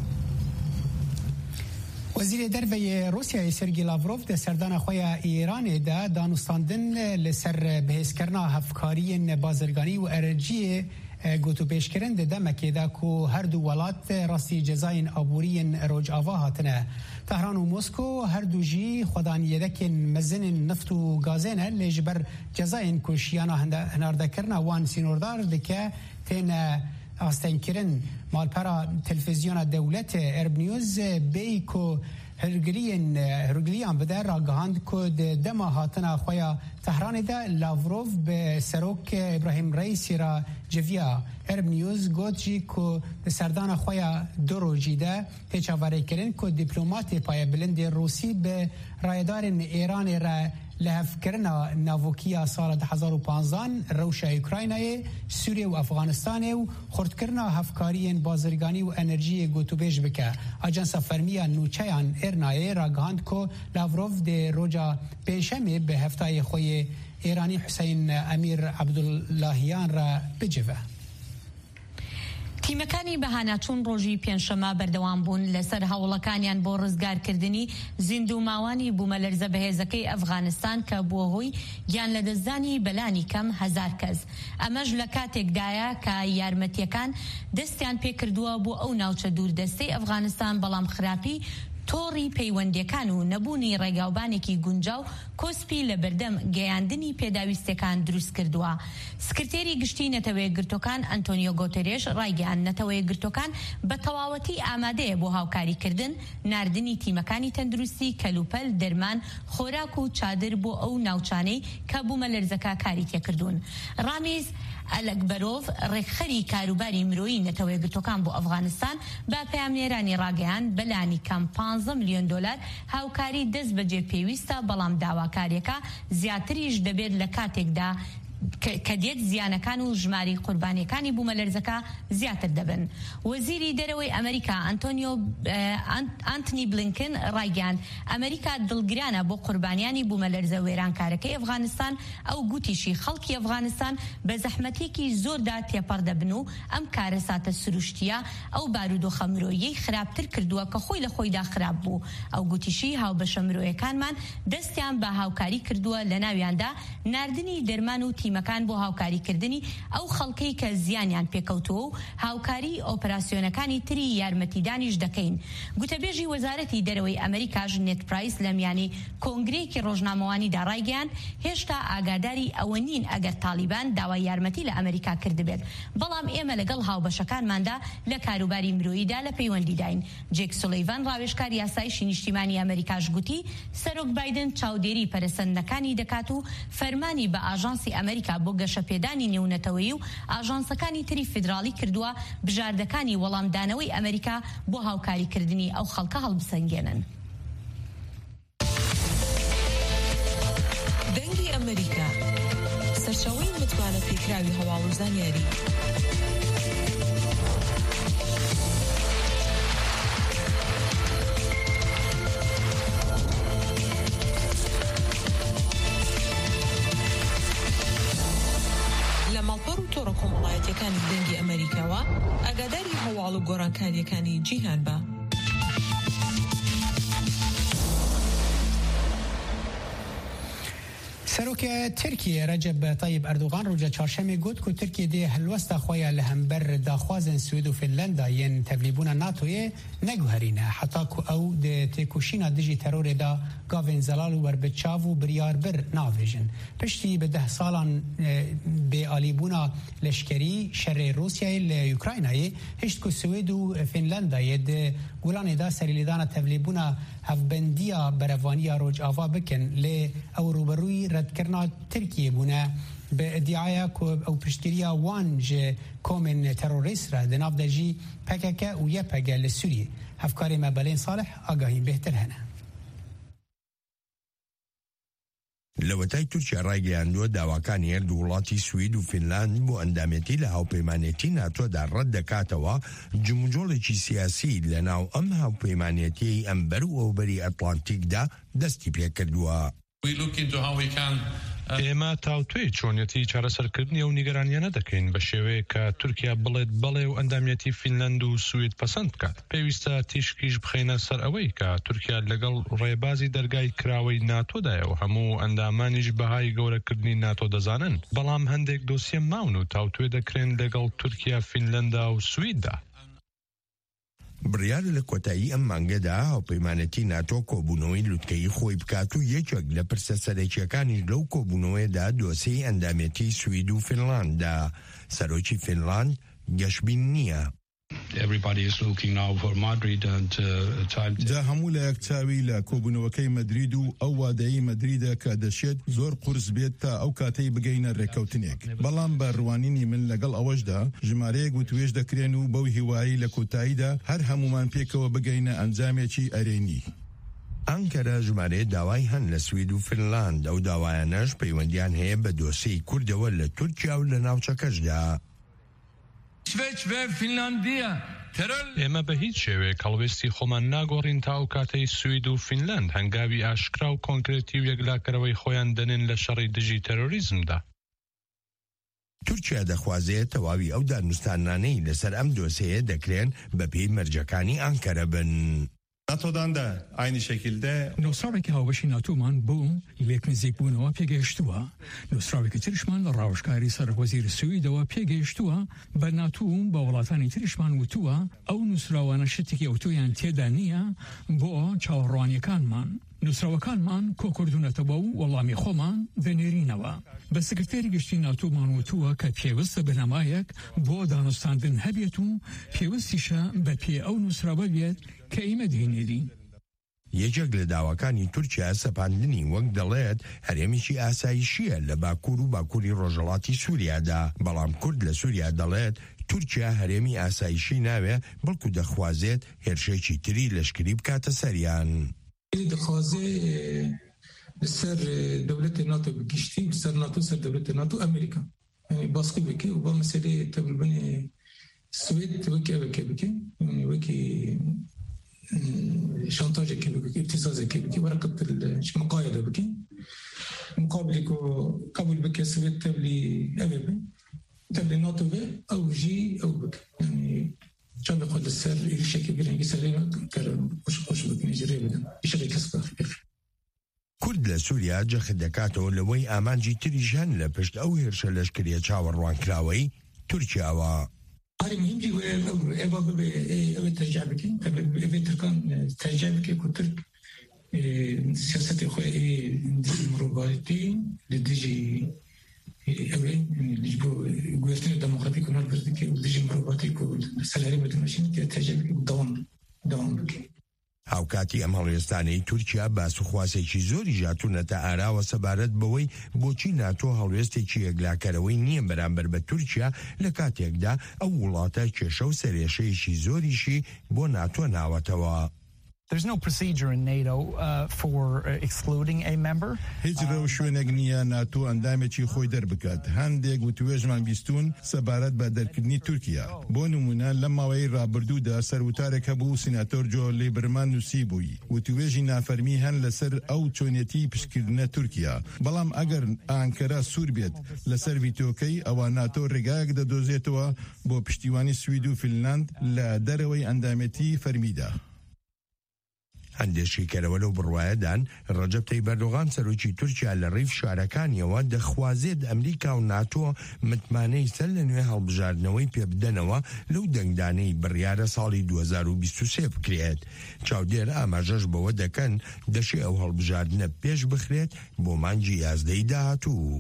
وزیر دەرەوەی رووسیای سێرگی لاڤرۆڤ دە سەردانە خۆیە ئیرانێدا دانوستاندن لەسەر بەهێزکردنا هەفکاریên بازرگانی و ئەرەجیê گوتوپێشکردن di demekêda ku her du welat rastî cezayên aboriyên rojava hatine. Tehran û Mosko her du jî xwedaniyedekên mezinên nift û gazê ne lê ji ber cezayên ku şiyana hinardekirina wan sînordar dike têne astengkirin. Malpera televizyona dewletê Erb News bêyî ku هەرگلیان بده راگهاند که دما هاتنا خویا تهران ده لاڤرۆڤ به سروک ابراهیم رئیسی را جویا. ارب نیوز گوت جی که سردان خویا دو روزی ده تچاوری کردن که دیپلمات پای بلند روسی به رایدارن ایران را لهفکرنا ناوکیا سال 2015 روشا اوکراینای سوریه و افغانستان و خردکرنا هفکاریین بازرگانی و انرژی گوتوبیج بکه. آژانس فرمیا نوچیان ارنای راگهاند که لاڤرۆڤ ده روجا پنجشنبه به هفتای خوی ایرانی حسین امیر عبداللهیان را بجوه. تیمەکانی بەهاناچوون ڕۆژی پێنجشەمە بەردەوام بوون لەسەر هەوڵەکانیان بۆ ڕزگارکردنی زیندووماوانی بوومەلەرزە بەهێزەکەی ئەفغانستان کە بووە هۆی گیان لەدەستدانی بەلانی کەم 1000 کەس. ئەمەش لە کاتێکدایە کە یارمەتیەکان دەستیان پێکردووە بۆ ئەو ناوچە دووردەستەی ئەفغانستان بەڵام خراپی تۆڕی پەیوەندیەکان و نەبوونی ڕێگاوبانێکی گونجاو کۆسپی لە بەردەم گەیاندنی پێداویستەکان دروست کردووە. سکرتێری گشتی نەتەوەیە گرتوەکان ئەنتۆنیۆ گۆتێرێش ڕایگەیاند نەتەوەیە گرتوەکان بە تەواوەتی ئامادەیە بۆ هاوکاریکردن، ناردنی تیمەکانی تەندروستی، کەلوپەل، دەرمان، خۆراک و چادر بۆ ئەو ناوچانەی کە بوومەلەرزەکە کاری تێکردوون. ڕامیز ئەلەکبەرۆڤ ڕێکخەری کاروباری مرۆیی نەتەوەیە گرتوەکان بۆ ئەفغانستان بە پەیامنێرانی ڕاگەیاند بەلانی کەم 15 ملیۆن دلار هاوکاری دەست بەجێ پێویستە، بەڵام داواکاریەکە زیاتریش دەبێت لە کاتێکدا کە دێت زیانەکان و ژماری قوربانیەکانی بوومەلەرزەکە زیاتر دەبن. وەزیری دەرەوەی ئەمریکا ئانتنی بلینکن ڕایگەاند ئەمریکا دڵگرانە بۆ قوربانیانی بوومەلەرزە وێرانکارەکەی ئەفغانستان. ئەو گوتیشی خەڵکی ئەفغانستان بە زەحمەتێکی زۆردا تێپەڕ دەبن و ئەم کارە ساتە سروشتیە ئەو بارودۆخە مرۆیی خراپتر کردووە کە خۆی لە خۆیدا خراپ بوو. ئەو گوتیشی هاوبەشە مرۆیەکانمان دەستیان بە هاوکاری کردووە لە ناویاندا ناردنی دەرمان و تیمەکان بۆ هاوکاریکردنی ئەو خەڵکەی کە زیانیان پێکەوتووە و هاوکاری ئۆپراسیۆنەکانی تری یارمەتیدانیش دەکەین. گوتەبێژی وەزارەتی دەرەوەی ئەمریکاژ نێت پرایس لە میانی کۆنگرەیەکی ڕۆژنامەوانیدا ڕایگەیاند هێشتا ئاگاداری ئەوە نین ئەگەر تالیبان داوای یارمەتی لە ئەمریکا کردبێت، بەڵام ئێمە لەگەڵ هاوبەشەکانماندا لە کاروباری مرۆییدا لە پەیوەندیداین. جێک سولەیڤان ڕاوێژکار یاسایشی نیشتیمانی ئەمریکاش گوتی سەرۆک بایدن چاودێری پەرەسەندنەکانی دەکات و فەرمانی بە ئاژانسی ئەمریکا بۆ گەشەپێدانی نێونەتەوەیی و ئاژانسەکانی تری فیدراڵی کردووە بژاردەکانی وەڵامدانەوەی ئەمریکا بۆ هاوکاریکردنی ئەو خەڵکە هەڵبسەنگێنن. دەنگی ئەمریکا سەرچاوەی متمانە پێکراوی هەواڵ و زانیاری. تۆڕە کۆمەڵایەتیەکانی دەنگی ئەمریکاوە ئاگاداری هەواڵ و گۆڕانکاریەکانی جیهان بە. سەرۆکە ترکیە ڕەجەب تایب ئەردوغان ڕۆژە چوارشەمێ گوت کو ترکیە دێ هەلوەستا خۆیان لە هەمبەر داخوازن سوێد و فنلەندا یەن تەبلیبوونە ناتۆیە نەگوهرینە حتا کو ئەو دێ تێکوشینە دژی تەرۆرێدا گاڤێن زەلال و وەربچاو و بریاربر ناوێژن. پشتی بە 10 ساڵان بێئالیبوونە لەشکەری شەڕێ رووسیای لە یوکراینایە هشت کو سوێد و فنلەندایە دێ گولانێدا سەریلیدانە تەبلیبوونە هەفبەندیە بەرەڤانیە ڕۆژئاوا بکەن لێ ئەو ڕوبەرووی ردکردنا ترکیه بونه به ادعای او پشتگیری وان جه کومن تروریست را دناف دجی PKK و YPG لسوریه. هفکاری مبالین صالح آگاهی بهتر هنه. لەوەتای تورکیا ڕایگەیاندووە داواکانی هەردوو وڵاتی سوید و فینلاند بۆ ئەندامەتی لە هاوپەیمانێتی ناتۆدا ڕەت دەکاتەوە جموجۆڵێکی سیاسی لە ناو ئەم هاوپەیمانێتی ئەمبەر و ئەوبەری ئەتلانتیکدا دەستی پێکردووە. ئێمە تاوتوێی چۆنیەتی چارەسەرکردنی ئەو نیگەرانیانە دەکەین بە شێوەیە کە تورکیا بڵێت بەڵێ و ئەندامەتی فینلاند و سوید پەسەند بکات. پێویستە تیشکیش بخەینە سەر ئەوەی کە تورکیا لەگەڵ ڕێبازی دەرگای کراوەی ناتۆدایە و هەموو ئەندامانیش بەهای گەورەکردنی ناتۆ دەزانن، بەڵام هەندێک دۆسیە ماون و تاوتوێ دەکرێن لەگەڵ تورکیا فینلەندا و سویددا. بڕیار لە کۆتایی ئەم مانگەدا هاوپەیمانەتی ناتۆ کۆبوونەوەی لوتکەی خۆی بکات و یەکێک لە پرسە سەرەکیەکانی لەو کۆبوونەوەیدا دۆسەی ئەندامەتی سوید و فینلانددا. سەرۆکی فینلاند گەشبین نییە. جا هەموو لە یەکچاوی لە کۆبوونەوەکەی مەدرید و ئەو وادەیی مەدریدە کە دەشێت زۆر قورس بێت تا ئەو کاتەی بگەینە ڕێکەوتنێک. بەڵام بە ڕوانینی من لەگەڵ ئەوەشدا ژمارەیەک وتوێژ دەکرێن و بەو هیوایی لە کۆتاییدا هەر هەمومان پێکەوە بگەینە ئەنجامێکی ئەرێنی. ئەنکەرە ژمارەیە داوای هەن لە سوید و فینلاند، ئەو داوایانەش پەیوەندیان هەیە بە دۆسەی کوردەوە لە تورکیا و لە ناوچەکەشدا. ئێمە بە هیچ شێوەیەک هەڵوێستی خۆمان ناگۆڕین تا ئەو کاتەی سوید و فینلاند هەنگاوی ئاشکرا و کۆنکرێتی و یەکلاکەرەوەی خۆیان دەنێن لە شەڕی دژی تەرۆریزمدا. تورکیا دەخوازێت تەواوی ئەو دانوستانانەی لەسەر ئەم دۆسەیە دەکرێن بە پێی مەرجەکانی ئەنکەرە بن. NATO'dan da aynı şekilde نووسراوێکی هاوبەشی ناتۆمان بوو لێک نزیکبوونەوە پێگەیشتووە. نووسراوێکی تریشمان لە ڕاوشکاری سەرۆکوەزیری سویدەوە پێگەیشتووە بە ناتۆ بە وڵاتانی تریشمان وتووە ئەو نووسراوانە شتێکی ئەوتۆیان تێدا نییە بۆ چاوەڕوانیەکانمان. نووسراوەکانمان کۆکردونەتەوە و وەڵامی خۆمان دەنێرینەوە. بە سکرتێری گشتی ناتۆمان وتووە کە پێویستە بەنەمایەک بۆ دانوستاندن هەبێت و پێویستیشە بە پێ ئەو نووسراوە بێت کە ئێمە دێنێری. یەکێک لە داواکانی تورکیا سەپاندنی وەک دەڵێت هەرێمیکی ئاسایشیە لە باکوور و باکووری ڕۆژهەڵاتی سووریادا، بەڵام کورد لە سووریا دەڵێت تورکیا هەرێمی ئاسایشی ناوێ بەڵکو دەخوازێت هێرشێکی تری لەشکری بکاتە سەریان. سر دولت ناتو بگشتی سر ناتو سر دولت ناتو امریکا یعنی باسکی بکی و با مسئله تقریبا سوید وکی یعنی وکی شانتاج کی بکی ابتزاز کی بکی ورقة المقايضة بکی مقابل کو قبول بکی سوید تبلی ناتو به او جی او بکی یعنی چند خود السر يشكل بين جسرين كلام خوش بكني جري بدن يشكل كسبه کورد لە سووریا جەخت دەکاتەوە لەوەی ئامانجی تریژان لە پشت ئەو هێرشە لەشکریە چاوەڕوانکراوەی تورکیاوە. هذه مهم جي وإبا ببي ترجع بكين إبا تركان ترجع بكين كترك سياسة إخوة دي مروباتي لديجي أولين لجبو قويرتين الديمقراطية كنا البردكي ولديجي مروباتي كالسلاري بدمشين ترجع بكين دوام بكين. هاوکاتی ئەم هەڵوێستانەی تورکیا باسوخواسێکی زۆری ژاتوونەتە ئاراوە سەبارەت بەوەی بۆچی ناتۆ هەڵوێستێکی یەکلاکەرەوەی نییە بەرامبەر بە تورکیا لە کاتێکدا ئەو وڵاتە کێشە و سەرێشەیەکی زۆریشی بۆ ناتۆ ناوەتەوە. There's no procedure in NATO for excluding a member. هیچ ڕێو شوێنێک نییە ناتۆ ئەندامێکی خۆی دەربکات. هەندێک وتوێژمان بیستون سەبارەت بە دەرکردنی تورکیا. بۆ نمونە لە ماوەی ڕابردوودا سەروتارێک هەبوو سیناتۆر جۆ لیبرمان نووسی بووی. وتوێژی نافەرمی هەن لەسەر ئەو چۆنیەتی پشتکردنە تورکیا. بەڵام ئەگەر ئانکەرا سوور بێت لەسەر ڤیتۆکەی ئەوە ناتۆ ڕێگایەک دەدۆزێتەوە بۆ پشتیوانی سوید و فینلاند لە دەرەوەی ئەندامەتی فەرمیدا. هەندێکی کەرەوە لەو بڕوایەدان ڕەجەب تەیب ئەردۆغان سەرۆکی تورکیا لە ڕیف شارەکانیەوە دەخوازێت ئەمریکا و ناتۆ متمانەی سەر لە نوێ هەڵبژاردنەوەی پێبدەنەوە لەو دەنگدانەی بڕیارە ساڵی 2023 بکرێت. چاودێر ئاماژەش بەوە دەکەن دەشێ ئەو هەڵبژاردنە پێش بخرێت بۆ مانگی یازدەی داهاتوو.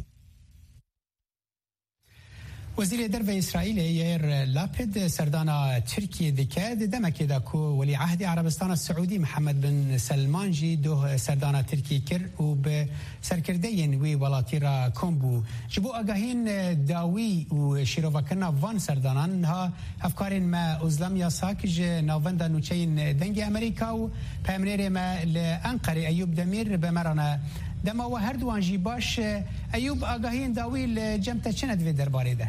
وزیر درب اسرائیل یایر لاپید سردانا ترکیه دکه دمکی دا کو ولی عهد عربستان السعودی محمد بن سلمان جی دو سردانا ترکیه کر و به سرکردین وی ولاتی را کمبو جبو اگاهین داوی و شیروکرنا وان سردانان ها افکارین ما ازلام یا ساکج ناوند نوچین دنگ امریکا و پامنیر ما لانقره ایوب دمیر بمرانا دما و هر دوان جی باش ایوب آگاهین داوی لجمت چند وی درباره ده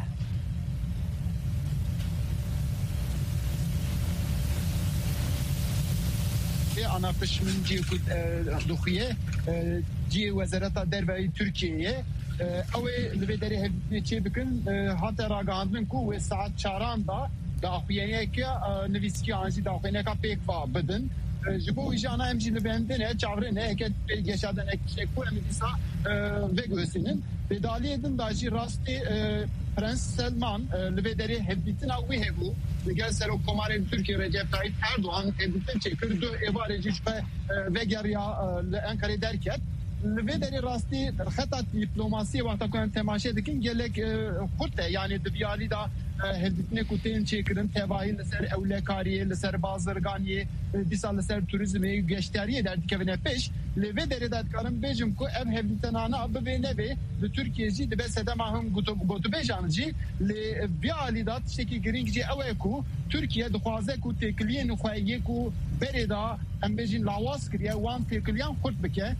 انا من جي دخيه جي وزارة دربي تركيا او لبدري هلتشي بكن حتى راغاندن كو الساعه 4 دا اخوينيك نفيسكي انجي دا اخوينيك بيك بدن جبو جانا امجي لبندن چاورن هيك يشادن اكو امديسا ويغوسينن بدالي دن داجي راستي Prens Selman لبدري هبتنا ويهبو دیگر سر حکومت ترکیه رجب طیب اردوغان هبتن چکر دو ابارجیش به وگریا انکاری درکت لبدري راستي خطط دیپلماسی وقتا کنن تماشه دکن گلک خودته یعنی دبیالی دا هدفنه کوتین چیکرن تباهی لسر اولکاری لسر بازرگانی دیسا لسر توریزمی گشتریه در دکونه پیش لبدري داد کارم بیجم کو ام هدفتنانه ببینه به ترکیه جی دبه سدما هم گوتو بیجان جی لبیالی داد شکی گرینگ جی اوکو ترکیه دخوازه کو تکلین خوایه کو بردا ام بیجین لاواس کریه وان تکلیان خود بکه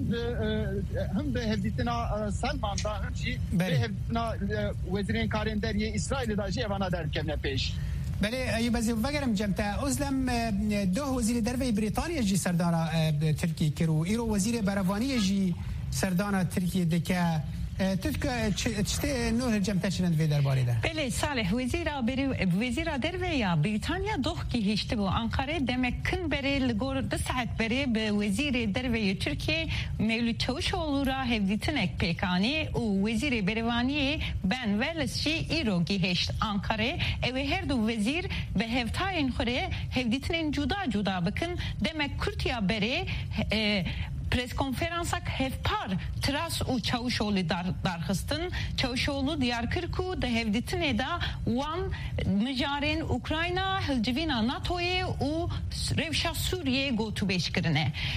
هم به هدفتنا سلمان دا هم جی به هدفتنا وزیرین کارندری اسرائیل دا جی اوانا در کمنه پیش بله ایوب از وگرم جمتا ازلم دو وزیر دربی بریتانیا جی سردانا ترکیه کرو ایرو وزیر بروانی جی سردانا ترکیه دکه تذكر تشتي نور جمتا چند في درباره ده بله صالح وزير دربيا بريطانيا دوخكي هشت بو انقره دمكن بري لغور 2 ساعت بري بوزير دربي تركيا مولود چاوشوغلو را هفديتنك بيكاني و وزير برواني بن ولسشي ايروغي هشت انقره او هر دو وزير به هفتاين خوره هفديتنين جدا بكن دمك كورتيا بري پرس کنفرانساک هفپار تراس و چاوشولی درخستن چاوشولو دیار کرکو ده هفدیتنه دا وان مجارین اوکراینا هلجوینا ناتوی و روشا سوریه گوتو بیش کرنه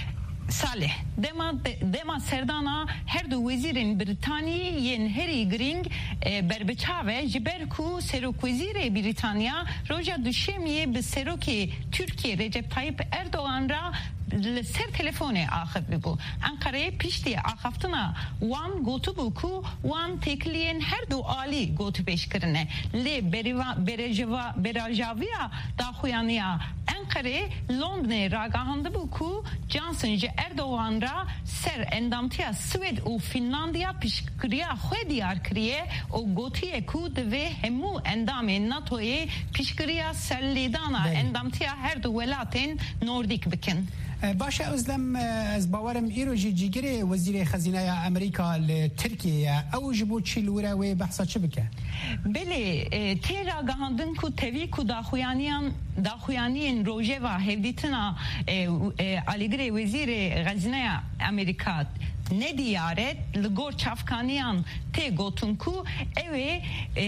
صالح دما سردانا هر دو وزیرین بریتانی ین هری گرینگ بربچاوه جبرکو سروک وزیر بریتانیا روژا دوشمیه به سروک ترکیه رجب طایب اردوغان را لسر تلفون آخف ببو انقره پیشتی آخفتنا وان گوتو بو کو وان تکلین هر دو آلی گوتو پیش کرنه لی براجاویا داخویانیا انقره لندن راگاهنده بو کو جانسن جه اردوغان را سر اندامتیا سوید و فنلاندیا پیشکریا خواه دیار کریه و گوتیه کو دوی همو اندام ناتوی پیشکریا سر لیدانا اندامتیا هر دو ولاتین نوردیک بکن باشه ازلم از باورم ایرو جیگری وزیر خزینه امریکا لترکیه او جبو چی لوره و بحثا چه بکه؟ بله تیرا گهاندن کو توی کو داخویانین روژه و هفدیتنا آلیگری وزیر خزینه امریکا ندیارت لگور چافکانیان تی گوتون کو اوه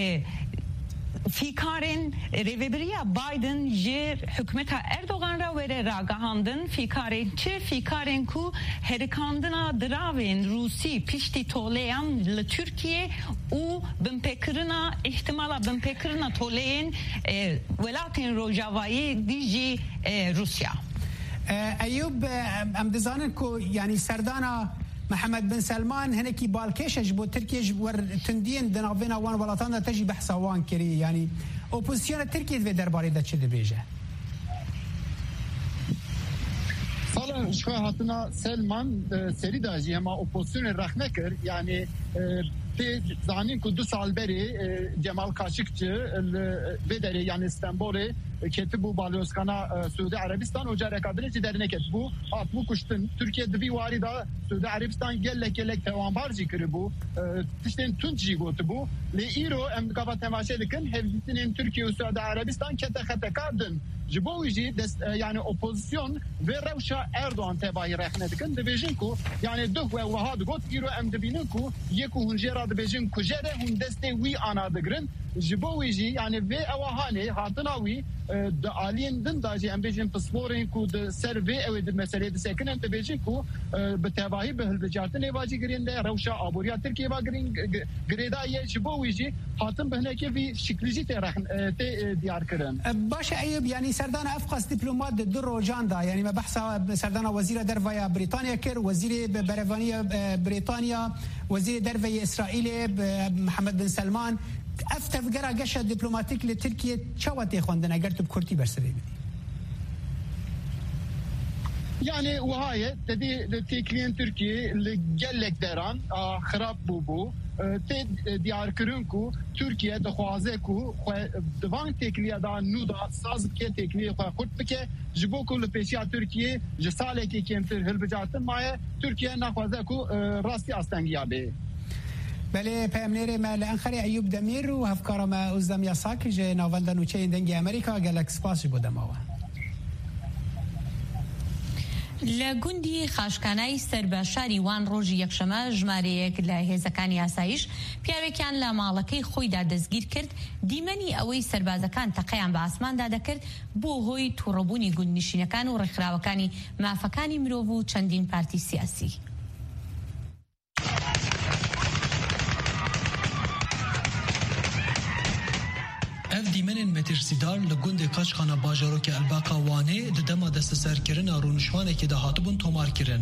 فیکارن ریوبریا بایدن جر حکومت اردوغان را وره راگاهاندن فیکارن کو هرکاندنا دراوین روسی پیشتی تولیان لترکیه و بمپکرنا احتمالا بمپکرنا تولیان ولاتین روجاوایی دیجی روسیا ایوب ام دزانن کو یعنی سردانا محمد بن سلمان هنكي بالكيشج بو تركيا ور تندين دنافينا وان ولاتانا تجي بحثا وان كري يعني اوبوزيسيون تركيا في درباري دا تشد بيجه سال شخه هاتنا سلمان سری داجی اما اپوزیسیون رخنکر يعني زانین که 2 سال بری جمال کاشیکچی بدری یعنی استانبول کتب bu balyoskana Suudi Arabistan oca rekadını derine ket bu atbu kuştun Türkiye dibi vari da Suudi Arabistan gelek tevanbarcı kırı bu tişten tunci gotu bu le iro em kafa temaşe dikin hevzitinin Türkiye Suudi Arabistan kete kadın jiboji yani opozisyon ve revşa Erdoğan tebayi rehne dikin dibejin ku yani duh ve vahad got iro em dibinin ku yeku hunjera dibejin ku jere hun deste wi ana digrin jiboji yani ve avahane hatınawi د آلین دن داجی امبیجن پسپورین کو د سروی او د مسئله د سکن امبیجن کو به تباهی به هلبجاتن واجی گرینده روشا ابوریا ترکیه با گرین گریدا یه جبو ویجی حاتم بهنه کی وی شکلیجی ته دیار کرن باشه ایوب یعنی سردان افقس دیپلمات د روجان دا یعنی ما بحث سردان وزیر درویا بریتانیا کر وزیر بروانیا بریتانیا وزیر درویا اسرائیل محمد بن سلمان افتر گرا گشت دیپلماتیک لترکیه چاوتی خوندن اگر تو بکرتی برسری بدی yani وهاي تدي تكلين تركيا اللي جلك دران خراب بوبو تد ديار كرنكو تركيا دخوازكو دوان تكليا دا نودا ساز كي تكليا خود بك جبوكو لبيشيا تركيا جسالك كيمتر هلبجاتن ماي تركيا نخوازكو راستي استنگيا به بله پیامنیر مال انخری ایوب دمیر و هفکار ما ازدم یاساک جه ناولده نوچه دنگی امریکا گلکس پاس بودم آوه لگوندی خاشکانای سرباشاری وان روژی یکشەمە ژمارەیەک لە هێزەکانی ئاسایش پیاوێکیان لە ماڵەکەی خۆیدا دەستگیر کرد دیمەنی ئەوەی سەربازەکان تەقەیان بە ئاسماندا دەکرد بۆ هۆی تووڕەبوونی گوندنشینەکان و ڕێکخراوەکانی مافەکانی مرۆڤ و چەندین پارتی سیاسی. دیمنین مترسیدار لگوند کاشخانه باجاروک الباقا وانه ددما دست سرکرن رونشوانه که ده هاتبون تومار کرن.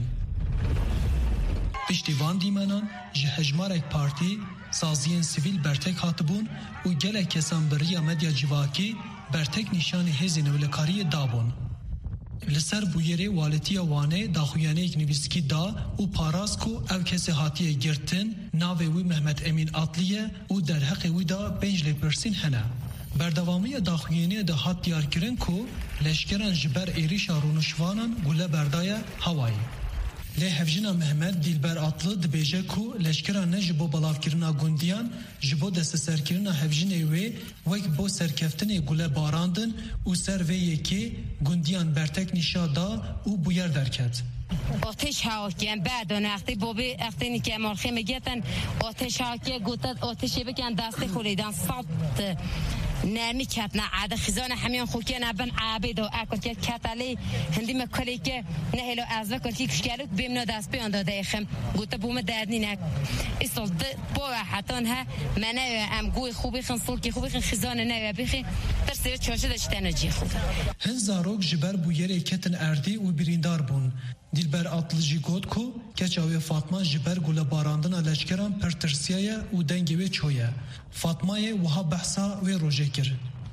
پشتی وان دیمنان جه هجمارک پارتی سازین سیویل برتک هاتبون و گله کسان بریا مدیا جواکی برتک نشان هزی نولکاری دابون. لسر بویره والتی وانه داخویانه یک نویسکی دا و پاراسکو او کسی هاتیه گرتن ناوی وی محمد امین اطلیه و در حق وی دا 5% هنه. بردوامی داخویانی ده هات دیار کرن کو لشکران جبر ایریشا رونشوانان گله بردای هوایی. لی هفجینا محمد دیلبر اطlı دبیجه کو لشکران نه جبو بلاف کرنا گوندیان جبو دست سرکرنا هفجینه وی وک بو سرکفتنه گله باراندن و سر وی یکی گوندیان برتک نشادا و بویر درکت. آتش حاکم بعد اون وقتی بابی وقتی که مرخی میگفتن آتش حاکم گفتن آتشی بکن دست خولیدن صد نرمی کتنا عاده خزان همیان خوکی نبن عابد و اکل که کتالی هندی مکلی که نهلو از وقتی کشکلو بیم نداست بیان داده خم گوته بوم دردنی نک استاد با حتان ها من ام گوی خوبی خنصل کی خوبی خزان نه بخی ترسیت چوشه داشتن جی خوب هزاروک جبر بویر کتن اردی و بریندار بون دیلبر اطلجی گوت کو کچاوی فاطمه جبر گل باراندنا لشکران پرترسیه و دنگوی چویه فاطمه وها بحثا و روژه کر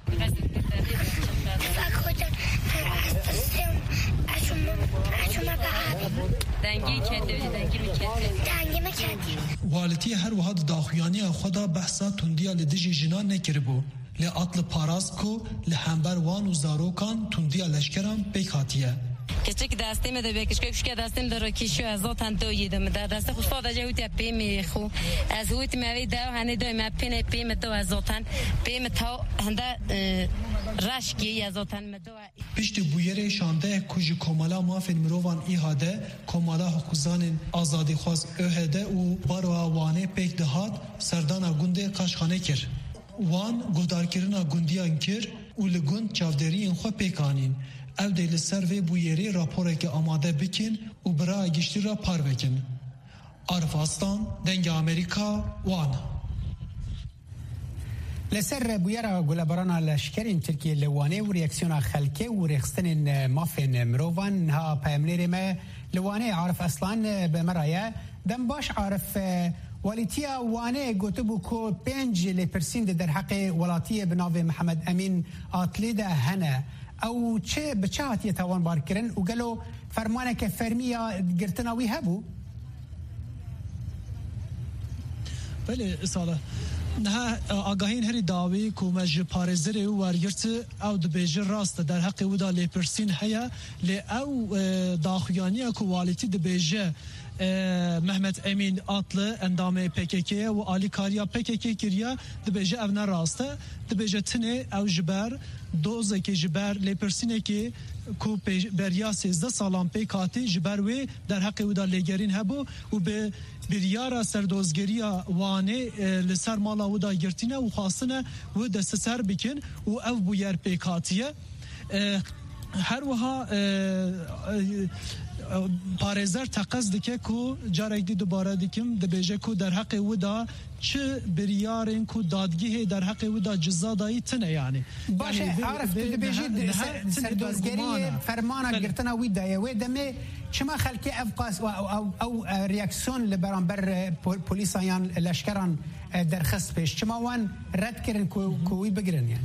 والتی هر وحد داخویانی خدا بحثا تندیا لدجی جنا نکربو لی اطل پاراست کو لحنبر وان و زاروکان تندیا لشکران بیکاتیه کچک دستیم ده بکش که دستیم در کیشو از ذاتن دو یدم ده دست خوش فاده جویت پیم خو از هویت موی دو هنی دو ما پین پیم تو از ذاتن پیم تو هنده رشکی از ذاتن مدو پشت بویر شانده کج کمالا مافن مروان ایهاده کمالا حقوقزان آزادی خواست اوهده و بارو وانه پیک دهات سردان گنده قشخانه کر وان گودارکرنا گندیان کر و لگند چاودری خو پیکانین او دیل سر و بویری راپوره که آماده بکن و برای گشتی را پار بکن. عرفاستان دنگ امریکا وان لسر بویرا گلبرانا لشکرین ترکیه لوانه و ریاکسیون خلکه و ریخستن مافن مروان ها پیامنیر ما لوانه عارف اصلان بمرایه دم باش عارف والیتیا وانه گوتبو کو 5 لپرسین در حق ولاتی بناو محمد امین آتلی ده هنه او چه بچات يتوان باركرن وقالوا فرمانك فرمية قرتناوي هبو بله صالح نه آگاهین هری داوی کو مج پارزری و ورگرت او دبیجر راست در حق ودا لپرسین هيا ل او داخیانی کو والیتی دبیجه محمد امین آتlı اندام PKK و آلی کاریا PKK کریا دبیجه او نه راسته دبیجه تنه او جبر دوزه که جبر لپرسینه که کو بریا 13 سالان پیکاتی جبر و در حق ودا لگرین هبو و به بریارا سردوزگریا وانه لسر مالا ودا گرتینه و خاصنه و دست سر بکن و او بویر پیکاتیه هر وها پارێزەر تەقەز دکه کو جارێک دی دوباره دیکم دەبێژە کو در حق ودا چه بریارن کو دادگیه در حق ودا جزا دایی تنه یعنی باشه عارف دەبێژی سەردۆزگەری فەرمانە گرتنە وی دایە وێ دەمێ چما خەلکی ئەفقاس ئەو ریاکسیۆن لە بەرامبەر پۆلیسایان لەشکەران دەرخست پێش چما وان ڕەتکردن کوی بگرن یعنی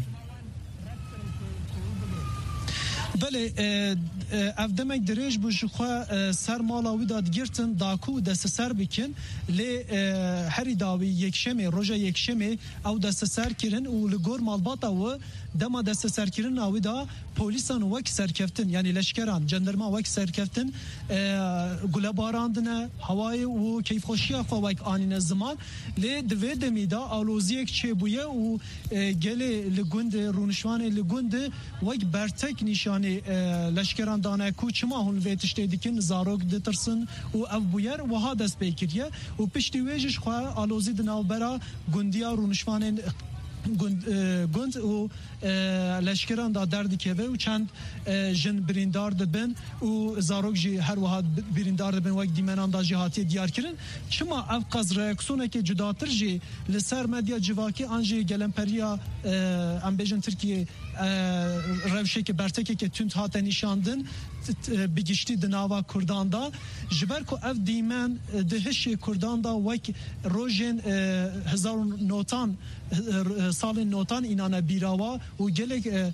بله افدمک دریج بوجخوا سر مالا ویداد گرتن داکو دست سر بکن لی هری داوی یکشمی روژا یکشمی او دست سر کرن و لگور مالباتا و دما دست سر کرن اوی دا پولیسان وک سرکفتن یعنی لشکران جندرما وک سرکفتن گلباراندنه هوای و کیف خوشی خوا وک آنین زمان لی دوی دمیدا آلوزیک چه بویه و گلی لگند رونشوان لگند وک برتک نشانی لشکران دانه کو چما هون ویتشته دیکن زاروک دترسن و او بویر و ها دست بیکریه و پشتی ویجش خواه آلوزی دناو برا گندیا رونشوان گند و لشکران دا دردی که و چند جن بریندار دبن و زاروک جی هر وها بریندار دبن وقت دیمنان دا جهاتی دیار کرن چما افقاز ریاکسونه که جداتر جی لسر مدیا جواکی آنجی گلمپریا امبیجن ترکیه روشه که برتکه که تند هات نشاندن بگشتی دناوا کردان دا جبر کو اف دیمن دهش کردان دا وک روژن هزار نوتان سال نوتان اینانا بیراوا و گلک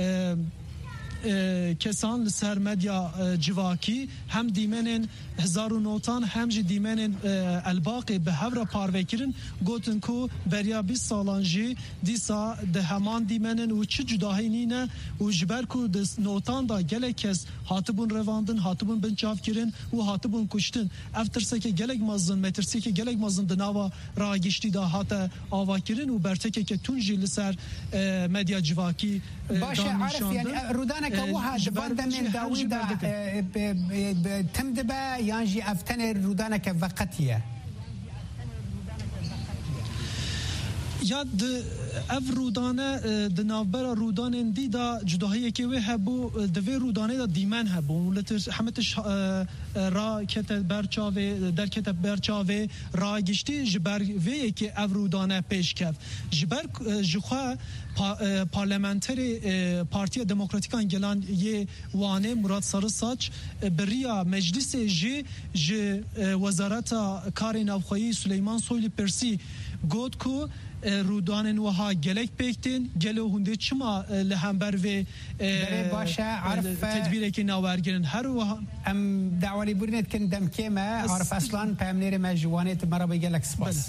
کسان لسر مدیا جواکی هم دیمنن هزار نوتان هم جی دیمنن الباقی به هفره پاروی کرن گوتن کو بریا 20 سالانجی دیسا ده همان دیمنن و چه جداهی نینه و جبر کو دس نوتان دا گلک کس هاتبون رواندن هاتبون بنچاف کرن و هاتبون کشتن افترسه که گلک مازن مترسه که گلک مازن دناوا را گشتی دا هات آوا کرن و برتکه که تونجی لسر مدیا جواکی باشه عارف یعنی رودانه كوها جبان من داوي دا تم دبا يانجي افتن رودانك وقتيه یا اف رودانه د ناوبر رودان دی دا جداهی که و هبو د رودانه دا دیمن هبو ولت حمتش را کت برچاوه در کت برچاوه را گشتی جبر وی که اف رودانه پیش کرد جبر جخوا پارلمانتری پارتی دموکراتیک انگلان یه وانه مراد سرساچ بریا مجلس ج وزارت کار نوخویی سلیمان سویل پرسی گوت کو رودان وها گلک پیکتین گلو هنده چما لهمبر و باشه عرف تدبیره که ناورگرن هر وها ام دعوالی بورنت کن دم کیمه عرف اصلا پامنیر مجوانیت مرا بگلک سپاس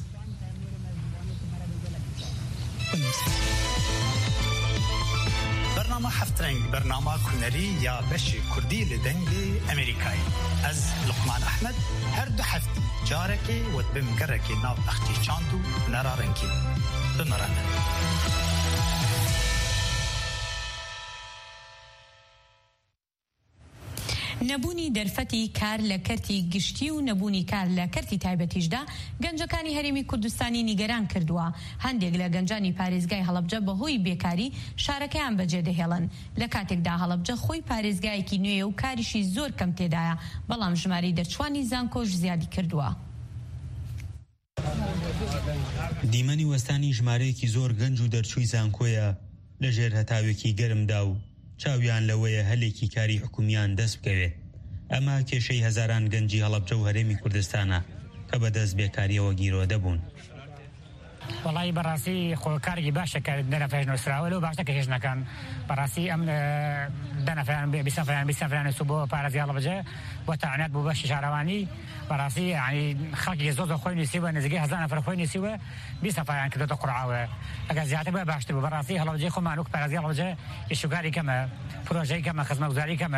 برنامه هفترنگ برنامه کنری یا بشی کردی لدنگ امریکایی از لقمان احمد هر دو هفته جارکی و بمگرکی ناو اختی چاندو نرارنکی بمرانه نبوونی دەرفەتی کار لە کەرتی گشتی و نەبوونی کار لە کەرتی تایبەتیشدا گەنجەکانی هەرێمی کوردستانی نیگەران کردووە. هەندێک لە گەنجانی پارێزگای هەڵەبجە بەهۆی بێکاری شارەکەیان بەجێ دەهێڵن. لە کاتێکدا هەڵەبجە خۆی پارێزگایەکی نوێیە و کاریشی زۆر کەم تێدایە، بەڵام ژمارەی دەرچوانی زانکۆش زیادی کردووە. دیمەنی وەستانی ژمارەیەکی زۆر گەنج و دەرچووی زانکۆیە لە ژێر هەتاوێکی گەرمدا و چاویان لەوەیە هەلێکی کاری حکومیان دەست بکەوێت. ئەمە کێشەی هەزاران گەنجی هەڵەبجە و هەرێمی کوردستانە کە بەدەست بێکاریەوە گیرۆ دەبوون. وڵی بەڕاستی خۆکارێکی باشە کە دەنەفرێژ نووسراوە لەو باشە کەشێژنەکان بەڕاستی ئەم دەنەفران بیسەفران سو بۆ پارێزگای هەڵەبجە بۆ تەعنێت بوو بەشی شارەوانی بەڕاستی ینی خەڵکی زۆر خۆی نووسیوە نزیکەی 1000 نەفر خۆی نووسیوە 20 سەفایان کردوتە قورعاوە. ئەگەر زیاتر بە باشتر بوو. بەڕاستی هەڵەبجەی خۆمان وەک پارێزگای هەڵەبجە ئیشوکاری کەمە، پرۆژەی کەمە، خزمەتگوزاری کەمە.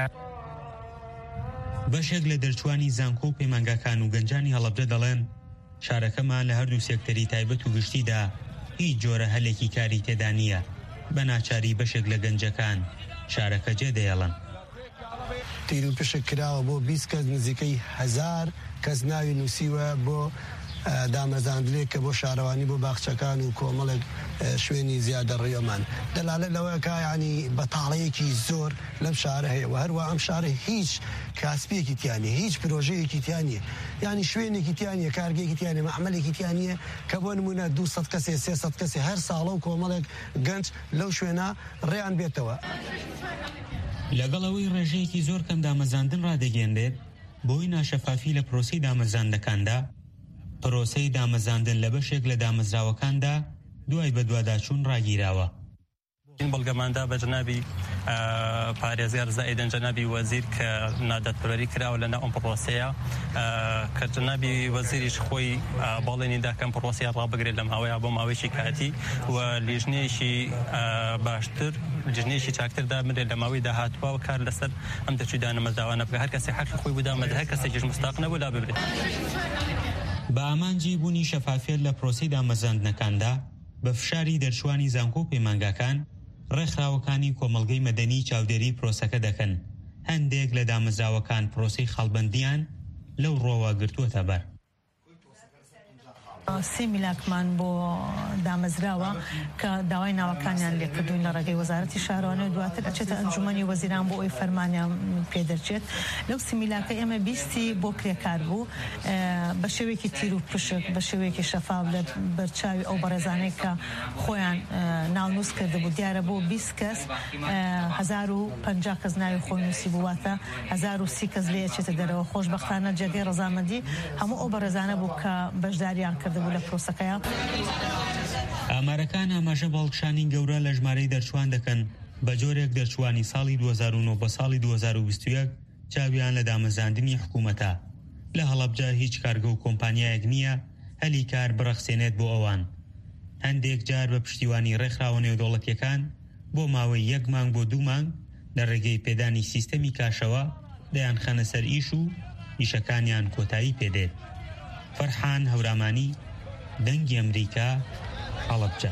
بەشێک لە دەرچوانی زانکۆ و پەیمانگاکان و گەنجانی هەڵەبجە دەڵێن شارەکەمان لە هەردوو سێکتەری تایبەت و گشتیدا هیچ جۆرە هەلێکی کاری تێدا نییە. بە ناچاری بەشێک لە گەنجەکان شارەکە جێ دەیەڵن. تیر و پشک کراوە بۆ 20 کەس نزیکەی 1000 کەس ناوی نووسیوە بۆ دامەزاندنێک کە بۆ شارەوانی بۆ باخچەکان و کۆمەڵێک شوێنی زیادە ڕێوەمان دەلالە لەوەکە ینی بەتاڵەیەکی زۆر لەم شارە هەیە و هەروە ئەم شارە هیچ کاسپێکی تیانە، هیچ پرۆژەیەکی تیانە، ینی شوێنێکی تیانە، کارگێکی تیانە، مەعمەلێکی تیانە کە بۆ نمونە 200 کەسێ 300 کەسێ هەر ساڵە و کۆمەڵێک گەنج لەو شوێنە ڕێیان بێتەوە. لەگەڵەوەی ڕێژەیەکی زۆر کەم دامەزاندن ڕادەگەێنرێت بۆی ناشەفافی لە پرۆسەی دامەزاندەکاندا، پرۆسەی دامەزاندن لە بەشێک لە دامەزراوەکاندا دوای بە دوواداچوون ڕاگیراوە. این بەڵگەماندا بە جەنابی پارێزگار زائیدەن جەنابی وەزیر کە نادەتپەروەری کراوە لەناو ئەم پرۆسەیە کە جەنابی وەزیریش خۆی باڵێنی دا کەم پرۆسەیە ڕابگرێت لە ماوەیە بۆ ماوەیەکی کاتی و لیژنەیەکی باشتر لیژنەیەکی چاکتردا مرێت لە ماوەی داهاتووە و کار لەسەر ئەم دەرچووی دانەمەزراوانە بکە هەر کەسێک حەقی خۆی بودامەدە هەر کەسێکیش مستاق نەبوو لا ببرێت. بە ئامانجی بوونی شەفافیت لە پرۆسەی دامەزاندنەکاندا بە فشاری دەرچوانی زانکۆ و پەیمانگاکان ڕێکخراوەکانی کۆمەڵگەی مەدەنی چاودێری پرۆسەکە دەکەن. هەندێک لە دامەزراوەکان پرۆسەی خەڵبەندیان لەو ڕۆوە گرتووەتە بەر. 3 میلیۆنمان بۆ دامەزراوە کە داوای ناوەکانیان لێکردوون لە ڕێگەی وەزارەتی شارەوانی و دواتر ئەچێتە ئەنجومەنی وەزیران بۆ ئەوی فەرمانیان پێدەرچێت. لەو 3 میلیۆنەکە ئێمە 20 بۆ کرێکار بوو بە شێوەیەکی تیر و پشک بە شێوەیەکی شەفاف لە بەرچاوی ئەو بەڕێزانەی کە خۆیان ناونووس کردبوو. دیارە بۆ 20 کەس 1050 کەس ناوی خۆی نووسی بوواتە 1030 کەس لێ ئەچێتە دەرەوە. خۆشبەختانە جێگەی ڕەزامەندی هەموو ئەو بەڕێزانە بوو کە بەشداریان کرد لە پرۆسەکەیە. ئامارەکان ئاماژە باڵکشانی گەورە لە ژمارەی دەرچوان دەکەن. بە جۆرێک دەرچوانی ساڵی 2009 بە ساڵی 2021 چاویان لە دامەزاندنی حکوومەتە. لە هەڵەبجە هیچ کارگە و کۆمپانیایەک نییە هەلی کار بڕەخسێنێت بۆ ئەوان. هەندێک جار بە پشتیوانی ڕێکخراوە نێودەوڵەتیەکان بۆ ماوەی 1 مانگ بۆ 2 مانگ لە ڕێگەی پێدانی سیستەمی کاشەوە دەیان خەنە سەر ئیش و ئیشەکانیان کۆتایی پێدێت. فەرحان هەورامانی، دەنگی ئەمریکا، هەڵەبجە.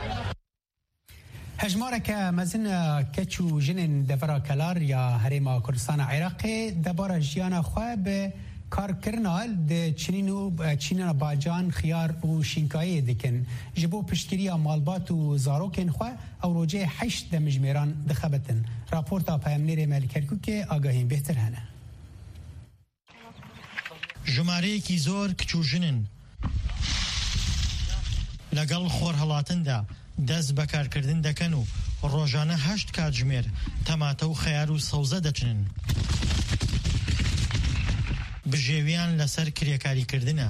هەژمارێکە مەزن کەچ و ژنên devera kelar ya herêma Kurdistanê Iraqê debara jiyana xwe bi کارکردنا د چینن باجان خيار و شینکایی دکن جبو پشتگیری مالبات و زاروکن خو او روجه 8 مجمران دخبتن راپورتا پیامنیر ملکرکو که آگاهین بهتر هنه ژمارەیەکی زۆر کچوژنن لەگەڵ خۆرهەڵاتندا دەست بەکارکردن دەکەن و ڕۆژانە 8 کاتژمێر تەماتە و خەیار و سەوزە دەچنن بژێویان لەسەر کرێکاریکردنە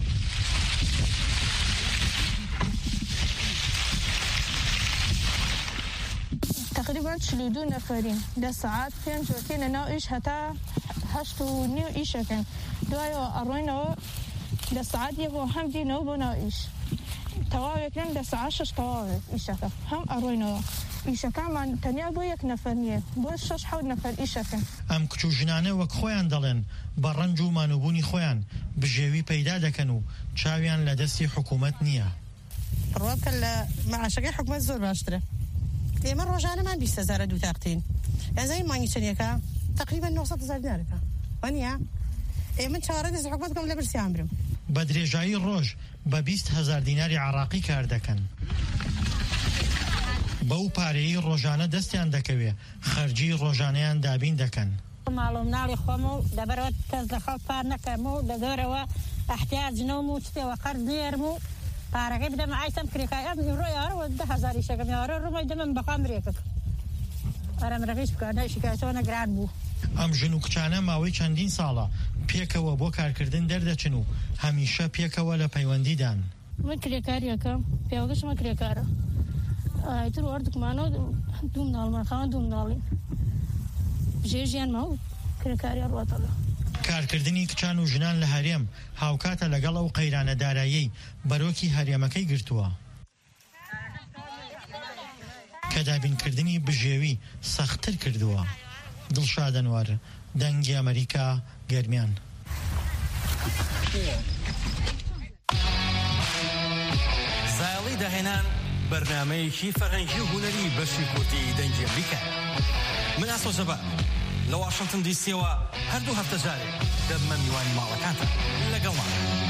تقريبا 42 نفرين ده ساعات فين جوتين ناقش حتى 8:30 إيشكن دوايو أروينو ده ساعات يبو هم دينو بناقش توابع كلام ده ساعات 6 توابع إيشكن هم أروينو إيشكن من تنيا بو يك نفرنيه بو 6 حول نفر إيشكن ئەم کچوژنانە وەک خۆیان دەڵێن بە ڕەنج و مانوبوونی خۆیان بژێوی پەیدا دەکەن و چاویان لە دەستی حکوومەت نییە ڕۆکە لە معاشەکەی حکوومەت زۆر باشترە ئێمە ڕۆژانەمان 20,000 دوو تاقتین ئەزای مانگی چەندێکە تقریبا 900,000 دینارەکە وەنیە ئێمە چارە دەست حکوومەت بکەم لە برسیان برم بە درێژایی ڕۆژ بە 20,000 دیناری عراقی کار دەکەن بەو پارەی ڕۆژانە دەستیان دەکەوێ خەرجی ڕۆژانەیان دابین دەکەن ماڵۆ مناڵی خۆم و دەبەرەوە کەس لە خەڵک پار نەکەم و لەگەورەوە احتیاجنەوەم و شتێوە قەرز نێرم و پارەکەی بدەم عیسەم کرێکای ئەم ڕۆی یارەوە 10,000 شەکەم یارە ڕۆمای دەمەم بەخوام مرێکەکە ئەرەم ڕەقیش بکە شکایەتەوە نەگران بوو ئەم ژن و کچانە ماوەی چەندین ساڵە پێکەوە بۆ کارکردن دەردەچن و هەمیشە پێکەوە لە پەیوەندیدان من کرێکاریەکەم پیاوەکەشمە کرێکارە ئایتر وەردکمانەوە دوو مناڵمان خاوەن دوو مناڵی ژێژیان ماوە کرێکاریە ڕواتەڵە کارکردنی کچان و ژنان لە هەرێم هاوکاتە لەگەڵ ئەو قەیرانە دارایی بەرۆکی هەرێمەکەی گرتووە کە دابینکردنی بژێوی سەختتر کردووە دڵشادەنوار دەنگی ئەمریکا گەرمیان سایڵی داهێنان بەرنامەیەکی فەرهەنگی و هونەری بەشی کورتی دەنگی ئەمریکا من ئاسۆ زەبا لە واشنگتن دیسیەوە هەردوو هەفتە جارێ دەبمە میوانی ماڵەکانتە لەگەڵمان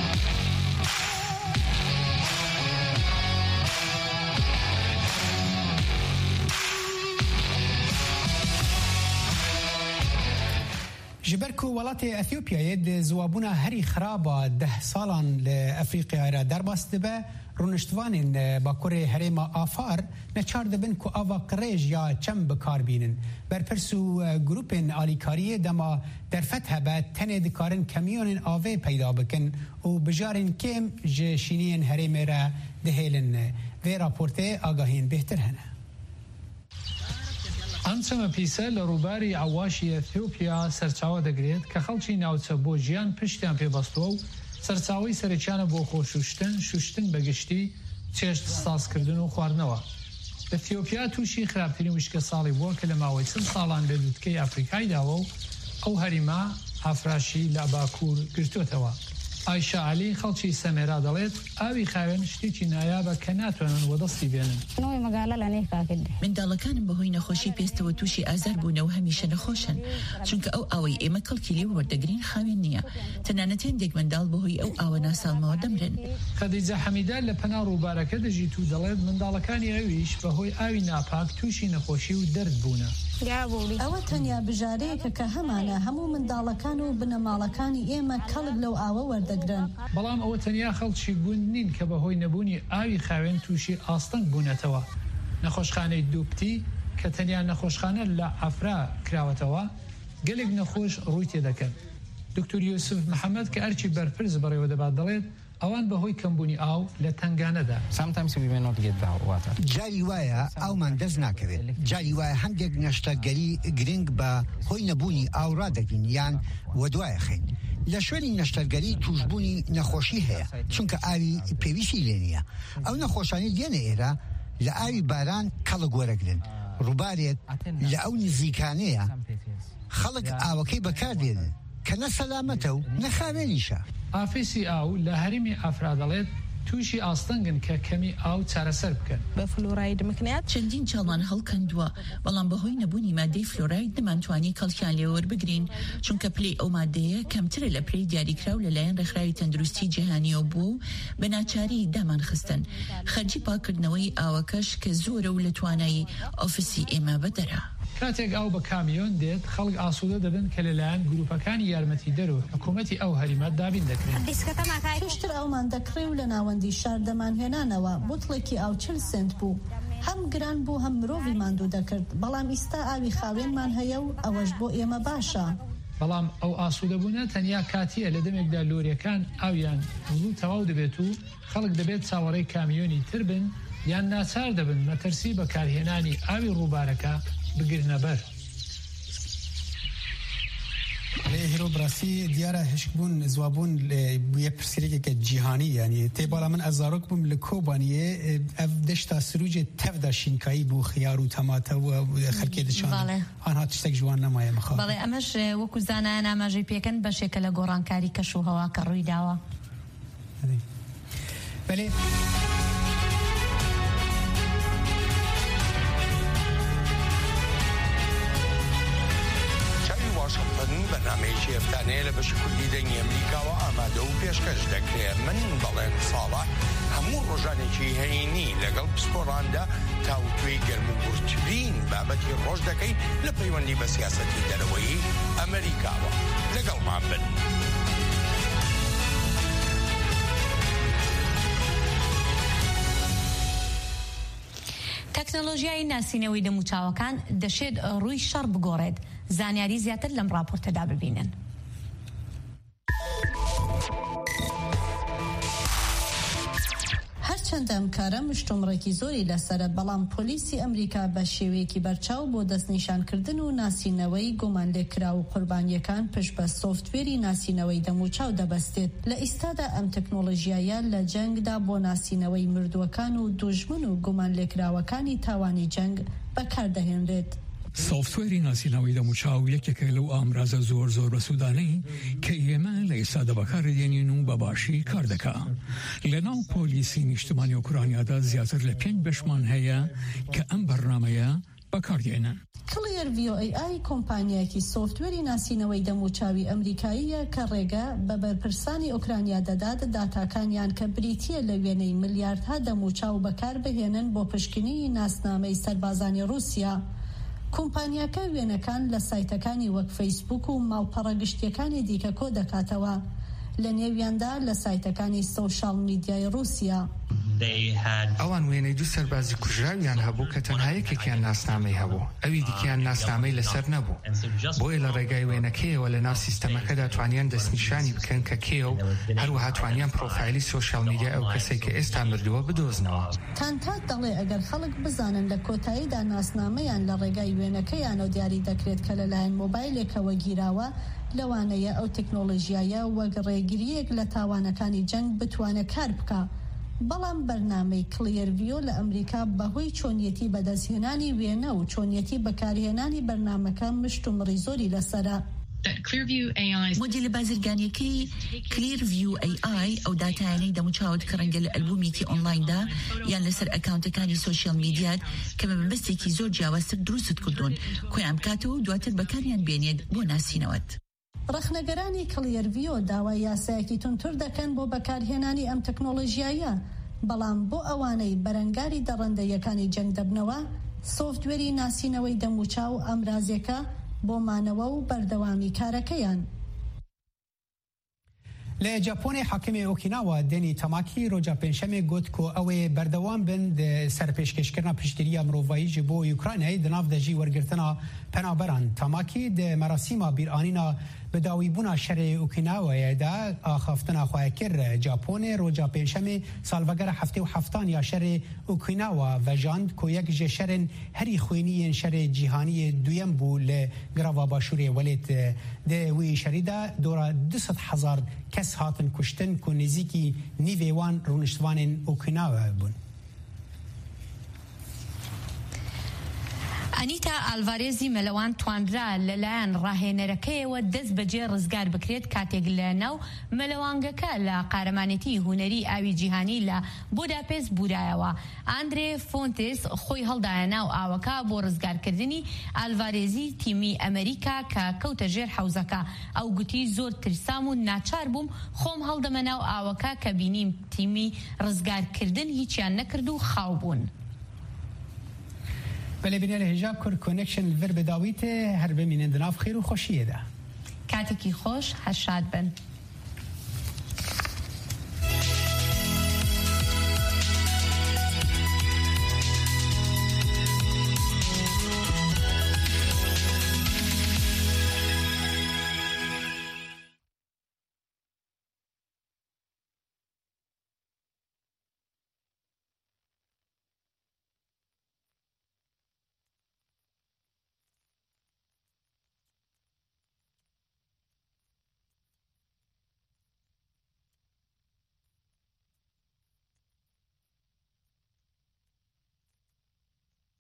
جبركو ولات اثيوبيا يد زوابونا هري خرابه 10 سالان لافريقيا را درباست به رونشتوانين باكوري هريما آفار نچار دبن کو آوا قريج یا چم بکار بینن برپرسو گروپن آلیکاریه دما در فتح به تنه دکارن کمیون آوه پیدا بکن و بجارن کم جشینین هریم را دهیلن و راپورته آگاهین بهتر هنه ئەم پیسە لە ڕووباری ئەواشی ئەثیۆپیا سەرچاوە دەگرێت کە خەڵکی ناوچە بۆ ژیان پشتیان پێبەستووە و سەرچاوی سەرچیانە بۆ خۆشوشتن شوشتن بەگشتی چێشت سازکردن و خواردنەوە. ئەثیۆپیا تووشی خراپترین وشکە ساڵی بووە کە لە ماوەی چەند ساڵان لە دووتکەی ئەفریقای داوە و ئەو هەریما ئافراشی لە باکوور گرتوتەوە. ئایشە عەلی خەڵکی سەمێرا دەڵێت ئاوی خاوێن شتێکی نایابە کە ناتوانن وە دەستی بێنن. منداڵەکانم بەهۆی نەخۆشی پێستەوە تووشی ئازار بوونەوە هەمیشە نەخۆشن چونکە ئەو ئاوەی ئێمە کەڵکی لێ وەردەگرین خاوێن نییە تەنانەت هێندێک منداڵ بەهۆی ئەو ئاوە ناساڵمەوە دەمرن. خەدیجە حەمیدە لە پەنا ڕووبارەکە دەژیت و دەڵێت منداڵەکانی ئەویش بەهۆی ئاوی ناپاک تووشی نەخۆشی و دەرد بوونە. ئەوە تەنیا بژارەیەکە کە هەمانە هەموو منداڵەکان و بنەماڵەکانی ئێمە کەڵک لەو ئاوە وەردەگرن. بەڵام ئەوە تەنیا خەڵکی گوند نین کە بەهۆی نەبوونی ئاوی خاوێن تووشی ئاستەنگ بوونەتەوە. نەخۆشخانەی دووپتی کە تەنیا نەخۆشخانە لە ئەفرا کراوەتەوە گەلێک نەخۆش ڕووی تێدەکەن. دکتۆر یوسف محەممەد کە ئەرچی بەرپرس بەڕێوە دەبات دەڵێت ئەوان بەهۆی کەمبوونی ئاو لە تنگانەدا جاری وایە ئاومان دەست ناکەوێت جاری وایە هەندێک نەشتەرگەری گرنگ بە هۆی نەبوونی ئاو ڕادەگرین یان وەدوایە خین لە شوێنی نەشتەرگەری توشبوونی نەخۆشی هەیە چونکە ئاوی پێویستی لێ نییە ئەو نەخۆشانی دێنە ئێرە لە ئاوی باران کەڵک وەرەگرن ڕووبارێک لە ئەو نزیکانەیە خەڵک ئاوەکەی بەکاردێنن کە نە سەلامەتە و نەخاوێنیشە. ئافیسی ئاو لە هەرمی ئافرا دەڵێت تووشی ئاستەنگن کە کەمی ئاو چارەسەر بکەن بە فلۆراید مکنات چەندین چاڵمان هەڵکەندووە بەڵام بەهۆی نەبوونی مادەی فلۆراید نەمانتوانی کەڵکیان لێوەربگرین چونکە پلەی ئەو مادەیە کەمترە لە پلەی دیاریکراو لەلایەن ڕێکخراوی تەندروستی جیهانیەوە بوو و بە ناچاری دامان خستن خەرجی پاکردنەوەی ئاوەکەش کە زۆرە و لە توانایی ئۆفیسی ئێمە بەدەرە کاتێک ئاو بە کامیۆن دێت خەڵک ئاسوودە دەبن کە لەلایەن گروپەکانی یارمەتی دەرەوە حکوومەتی ئەو هەریمە دابین دەکرێن پێشتر ئەومان دەکڕی و لە ناوەندی شار دەمانهێنانەوە بوتڵێکی ئاو 40 سنت بوو هەم گران بوو هەم مرۆڤی ماندوو دەکرد بەڵام ئیستا ئاوی خاوێنمان هەیە و ئەوەش بۆ ئێمە باشە بەڵام ئەو ئاسوودەبوونە تەنیا کاتیە لە دەمێکدا لۆریەکان ئاویان زوو تەواو دەبێت و خەڵک دەبێت چاوەڕێی کامیۆنی تر بن یان ناچار دەبن مەترسی بەکارهێنانی ئاوی ڕووبارەکە بگرنە بەر هیرو براسی دیارە هشکبوون زوابوون بویە پرسیرێکێکە جیهانی یعنی تێباڵا من ئەزارۆک بووم لە کۆبانیە ئەف دەشتا سروجێ تەفدا شینکایی بوو خیار و تەماتە و خەرکێ دەچان ئەنها تشتێک جوان نەمایە مەخوا بەڵێ ئەمەش وەکو زانایان ئاماژەی پێکەن بەشێکە لە گۆڕانکاری کەش و هەوا کە ڕووی داوە بەڵێ بەنامەیەکی ئەفتانەیە لە بەشی کوردی دەنگی ئەمریکاوە ئامادە و پێشکەش دەکرێت من بەڵێن ساڵە هەموو ڕۆژانێکی هەینی لەگەڵ پسپۆڕاندا تاوتوێی گەرم و گورتترین بابەتی ڕۆژ دەکەی لە پەیوەندی بە سیاسەتی دەرەوەی ئەمریکاوە لەگەڵمان بن. تەکنۆلۆژیای ناسینەوەی دەموچاوەکان دەشێت ڕووی شەڕ بگۆڕێت زانیاری زیاتر لەم راپۆرتەدا ببینن. هەرچەندە ئەم کارە مشتومڕێکی زۆری لەسرە بەڵام پۆلیسی ئەمریکا بە شێوەیەکی بەرچاو بۆ دەستنیشانکردن و ناسینەوەی گومان لێکرا و قوربانیەکان پشت بە سۆفتوێری ناسینەوەی دەموچاو دەبەستێت لە ئیستادا ئەم تەکنۆلۆژیایە لە جەنگدا بۆ ناسینەوەی مردووەکان و دوژمن و گومان لێکراوەکانی تاوانی جەنگ بەکاردەهێنرێت. سۆفتوێری ناسینەوەی دەموچاو یەکێکە لەو ئامرازە زۆر بەسوودانەی کە ئێمە لە ئێستادا بەکاردێنین و بەباشی کار دەکا. لە ناو پۆلیسی نیشتمانی ئوکرانیادا زیاتر لە 5 بەشمان هەیە کە ئەم بەرنامەیە بەکاردێنن. کلیر VOAI کۆمپانیایەکی سۆفتوێری ناسینەوەی دەموچاوی ئەمریکاییە کە ڕێگە بە بەرپرسانی ئوکرانیا دەدات داتاکانیان کە بریتیە لە وێنەی ملیاردها دەموچاو بەکار بهێنن بۆ پشکنی ناسنامەی سەربازانی رووسیا. کۆمپانیاکە وێنەکان لە سایتەکانی وەک فەیسبوک و ماوپەڕە گشتیەکانی دیکە کۆ دەکاتەوە لە نێویاندا لە سایتەکانی سۆشال میدیای رووسیا. ئەوان وێنەی دوو سەربازی کوژراویان هەبوو کە تەنها یەکێکیان ناسنامەی هەبوو ئەوی دیکەیان ناسنامەی لەسەر نەبوو بۆیە لە ڕێگای وێنەکەیەوە لە ناو سیستەمەکەدا توانیان دەستنیشانی بکەن کە کێ و هەروەها توانیان پرۆفایلی سۆشال میدیا ئەو کەسێک کە ئێستا مردووە بدۆزنەوە. تانتات دەڵێ ئەگەر خەڵک بزانن لە کۆتاییدا ناسنامەیان لە ڕێگای وێنەکەیانەوە دیاری دەکرێت کە لەلایەن مۆبایلێکەوە گیراوە لەوانەیە ئەو تەکنۆلۆژیایە وەک ڕێگریەک لە تاوانەکانی جەنگ بتوانێت کار بکە. بەڵام بەرنامەی کلێرڤیۆ لە ئەمریکا بەهۆی چۆنیەتی بەدەستهێنانی وێنە و چۆنیەتی بەکارهێنانی بەرنامەکە مشتومڕی زۆری لەسرە. مۆدیلە بازرگانیەکەی کلێرڤیو AI ئەو داتایانەی دەموچاوت کە ڕەنگە لە ئەلبومیتی ئۆنلایندا یان لەسەر ئەکاونتەکانی سۆشیال میدیات کە بە مەبەستێکی زۆر جیاوازتر دروست کردوون کۆیان بکاتەوە و دواتر بەکاریان بێنێت بۆ ناسینەوەت. ڕخنەگەرانی کلێرڤیۆ داوای یاسایەکی تونتر دەکەن بۆ بەکارهێنانی ئەم تەکنۆلۆژیایە بەڵام بۆ ئەوانەی بەرەنگاری دەڕەندەیەکانی جەنگ دەبنەوە سۆفتوێری ناسینەوەی دەموچاو ئەمرازێکە بۆ مانەوە و بەردەوامی کارەکەیان. لە جاپۆنی حاکمی ئۆکیناوا دێنی تەماکی ڕۆژا پێنجشەمێ گوت کۆ ئەوێ بەردەوام بن سەر پێشکەشکردنا پشتیریە مرۆڤایی ji بۆ یوکرانیای دناو دەژی وەرگرتنا پەنابەران تەماکی د مەراسیما بیرانینا بداویبوونا شەرێ ئۆکیناوایەدا ئاخافتنا خوایەکر جاپۆنێ ڕۆژا پێنجشەمێ سالڤەگەرە هەفتێ و هەفتان یا شەرێ ئۆکیناوا ڤەژاند کۆ یەک ji شەرên هەری خوێنیên şerê cîhaniyê duyem bû li girava Başûrê Welêt de wî şerîda dora 200,000 kes hatin kuştin ku nêzîkî nîvê wan rûniştvanên Okinawa bûn. ئەنیتا ئالڤارێزی مەلەوان توانرا لەلایەن ڕاهێنەرەکەیەوە دەست بەجێ ڕزگار بکرێت کاتێک لە ناو مەلەوانگەکە لە قارەمانێتی هونەری ئاوی جیهانی لە بوداپێست بورایەوە. ئاندرێ فۆنتس خۆی هەڵدایە ناو ئاوەکە بۆ ڕزگارکردنی ئالڤارێزی تیمی ئەمریکا کە کەوتە ژێر حەوزەکە. ئەو گوتی زۆر ترسام و ناچار بووم خۆم هەڵدەمە ناو ئاوەکە کە بینیم تیمی ڕزگارکردن هیچیان نەکرد و خاو بوون. بله بینه لحجاب کر کنکشن الور بداویت هر بمینن دناف خیر و خوشیه ده کاتێکی خۆش هەشاد بن.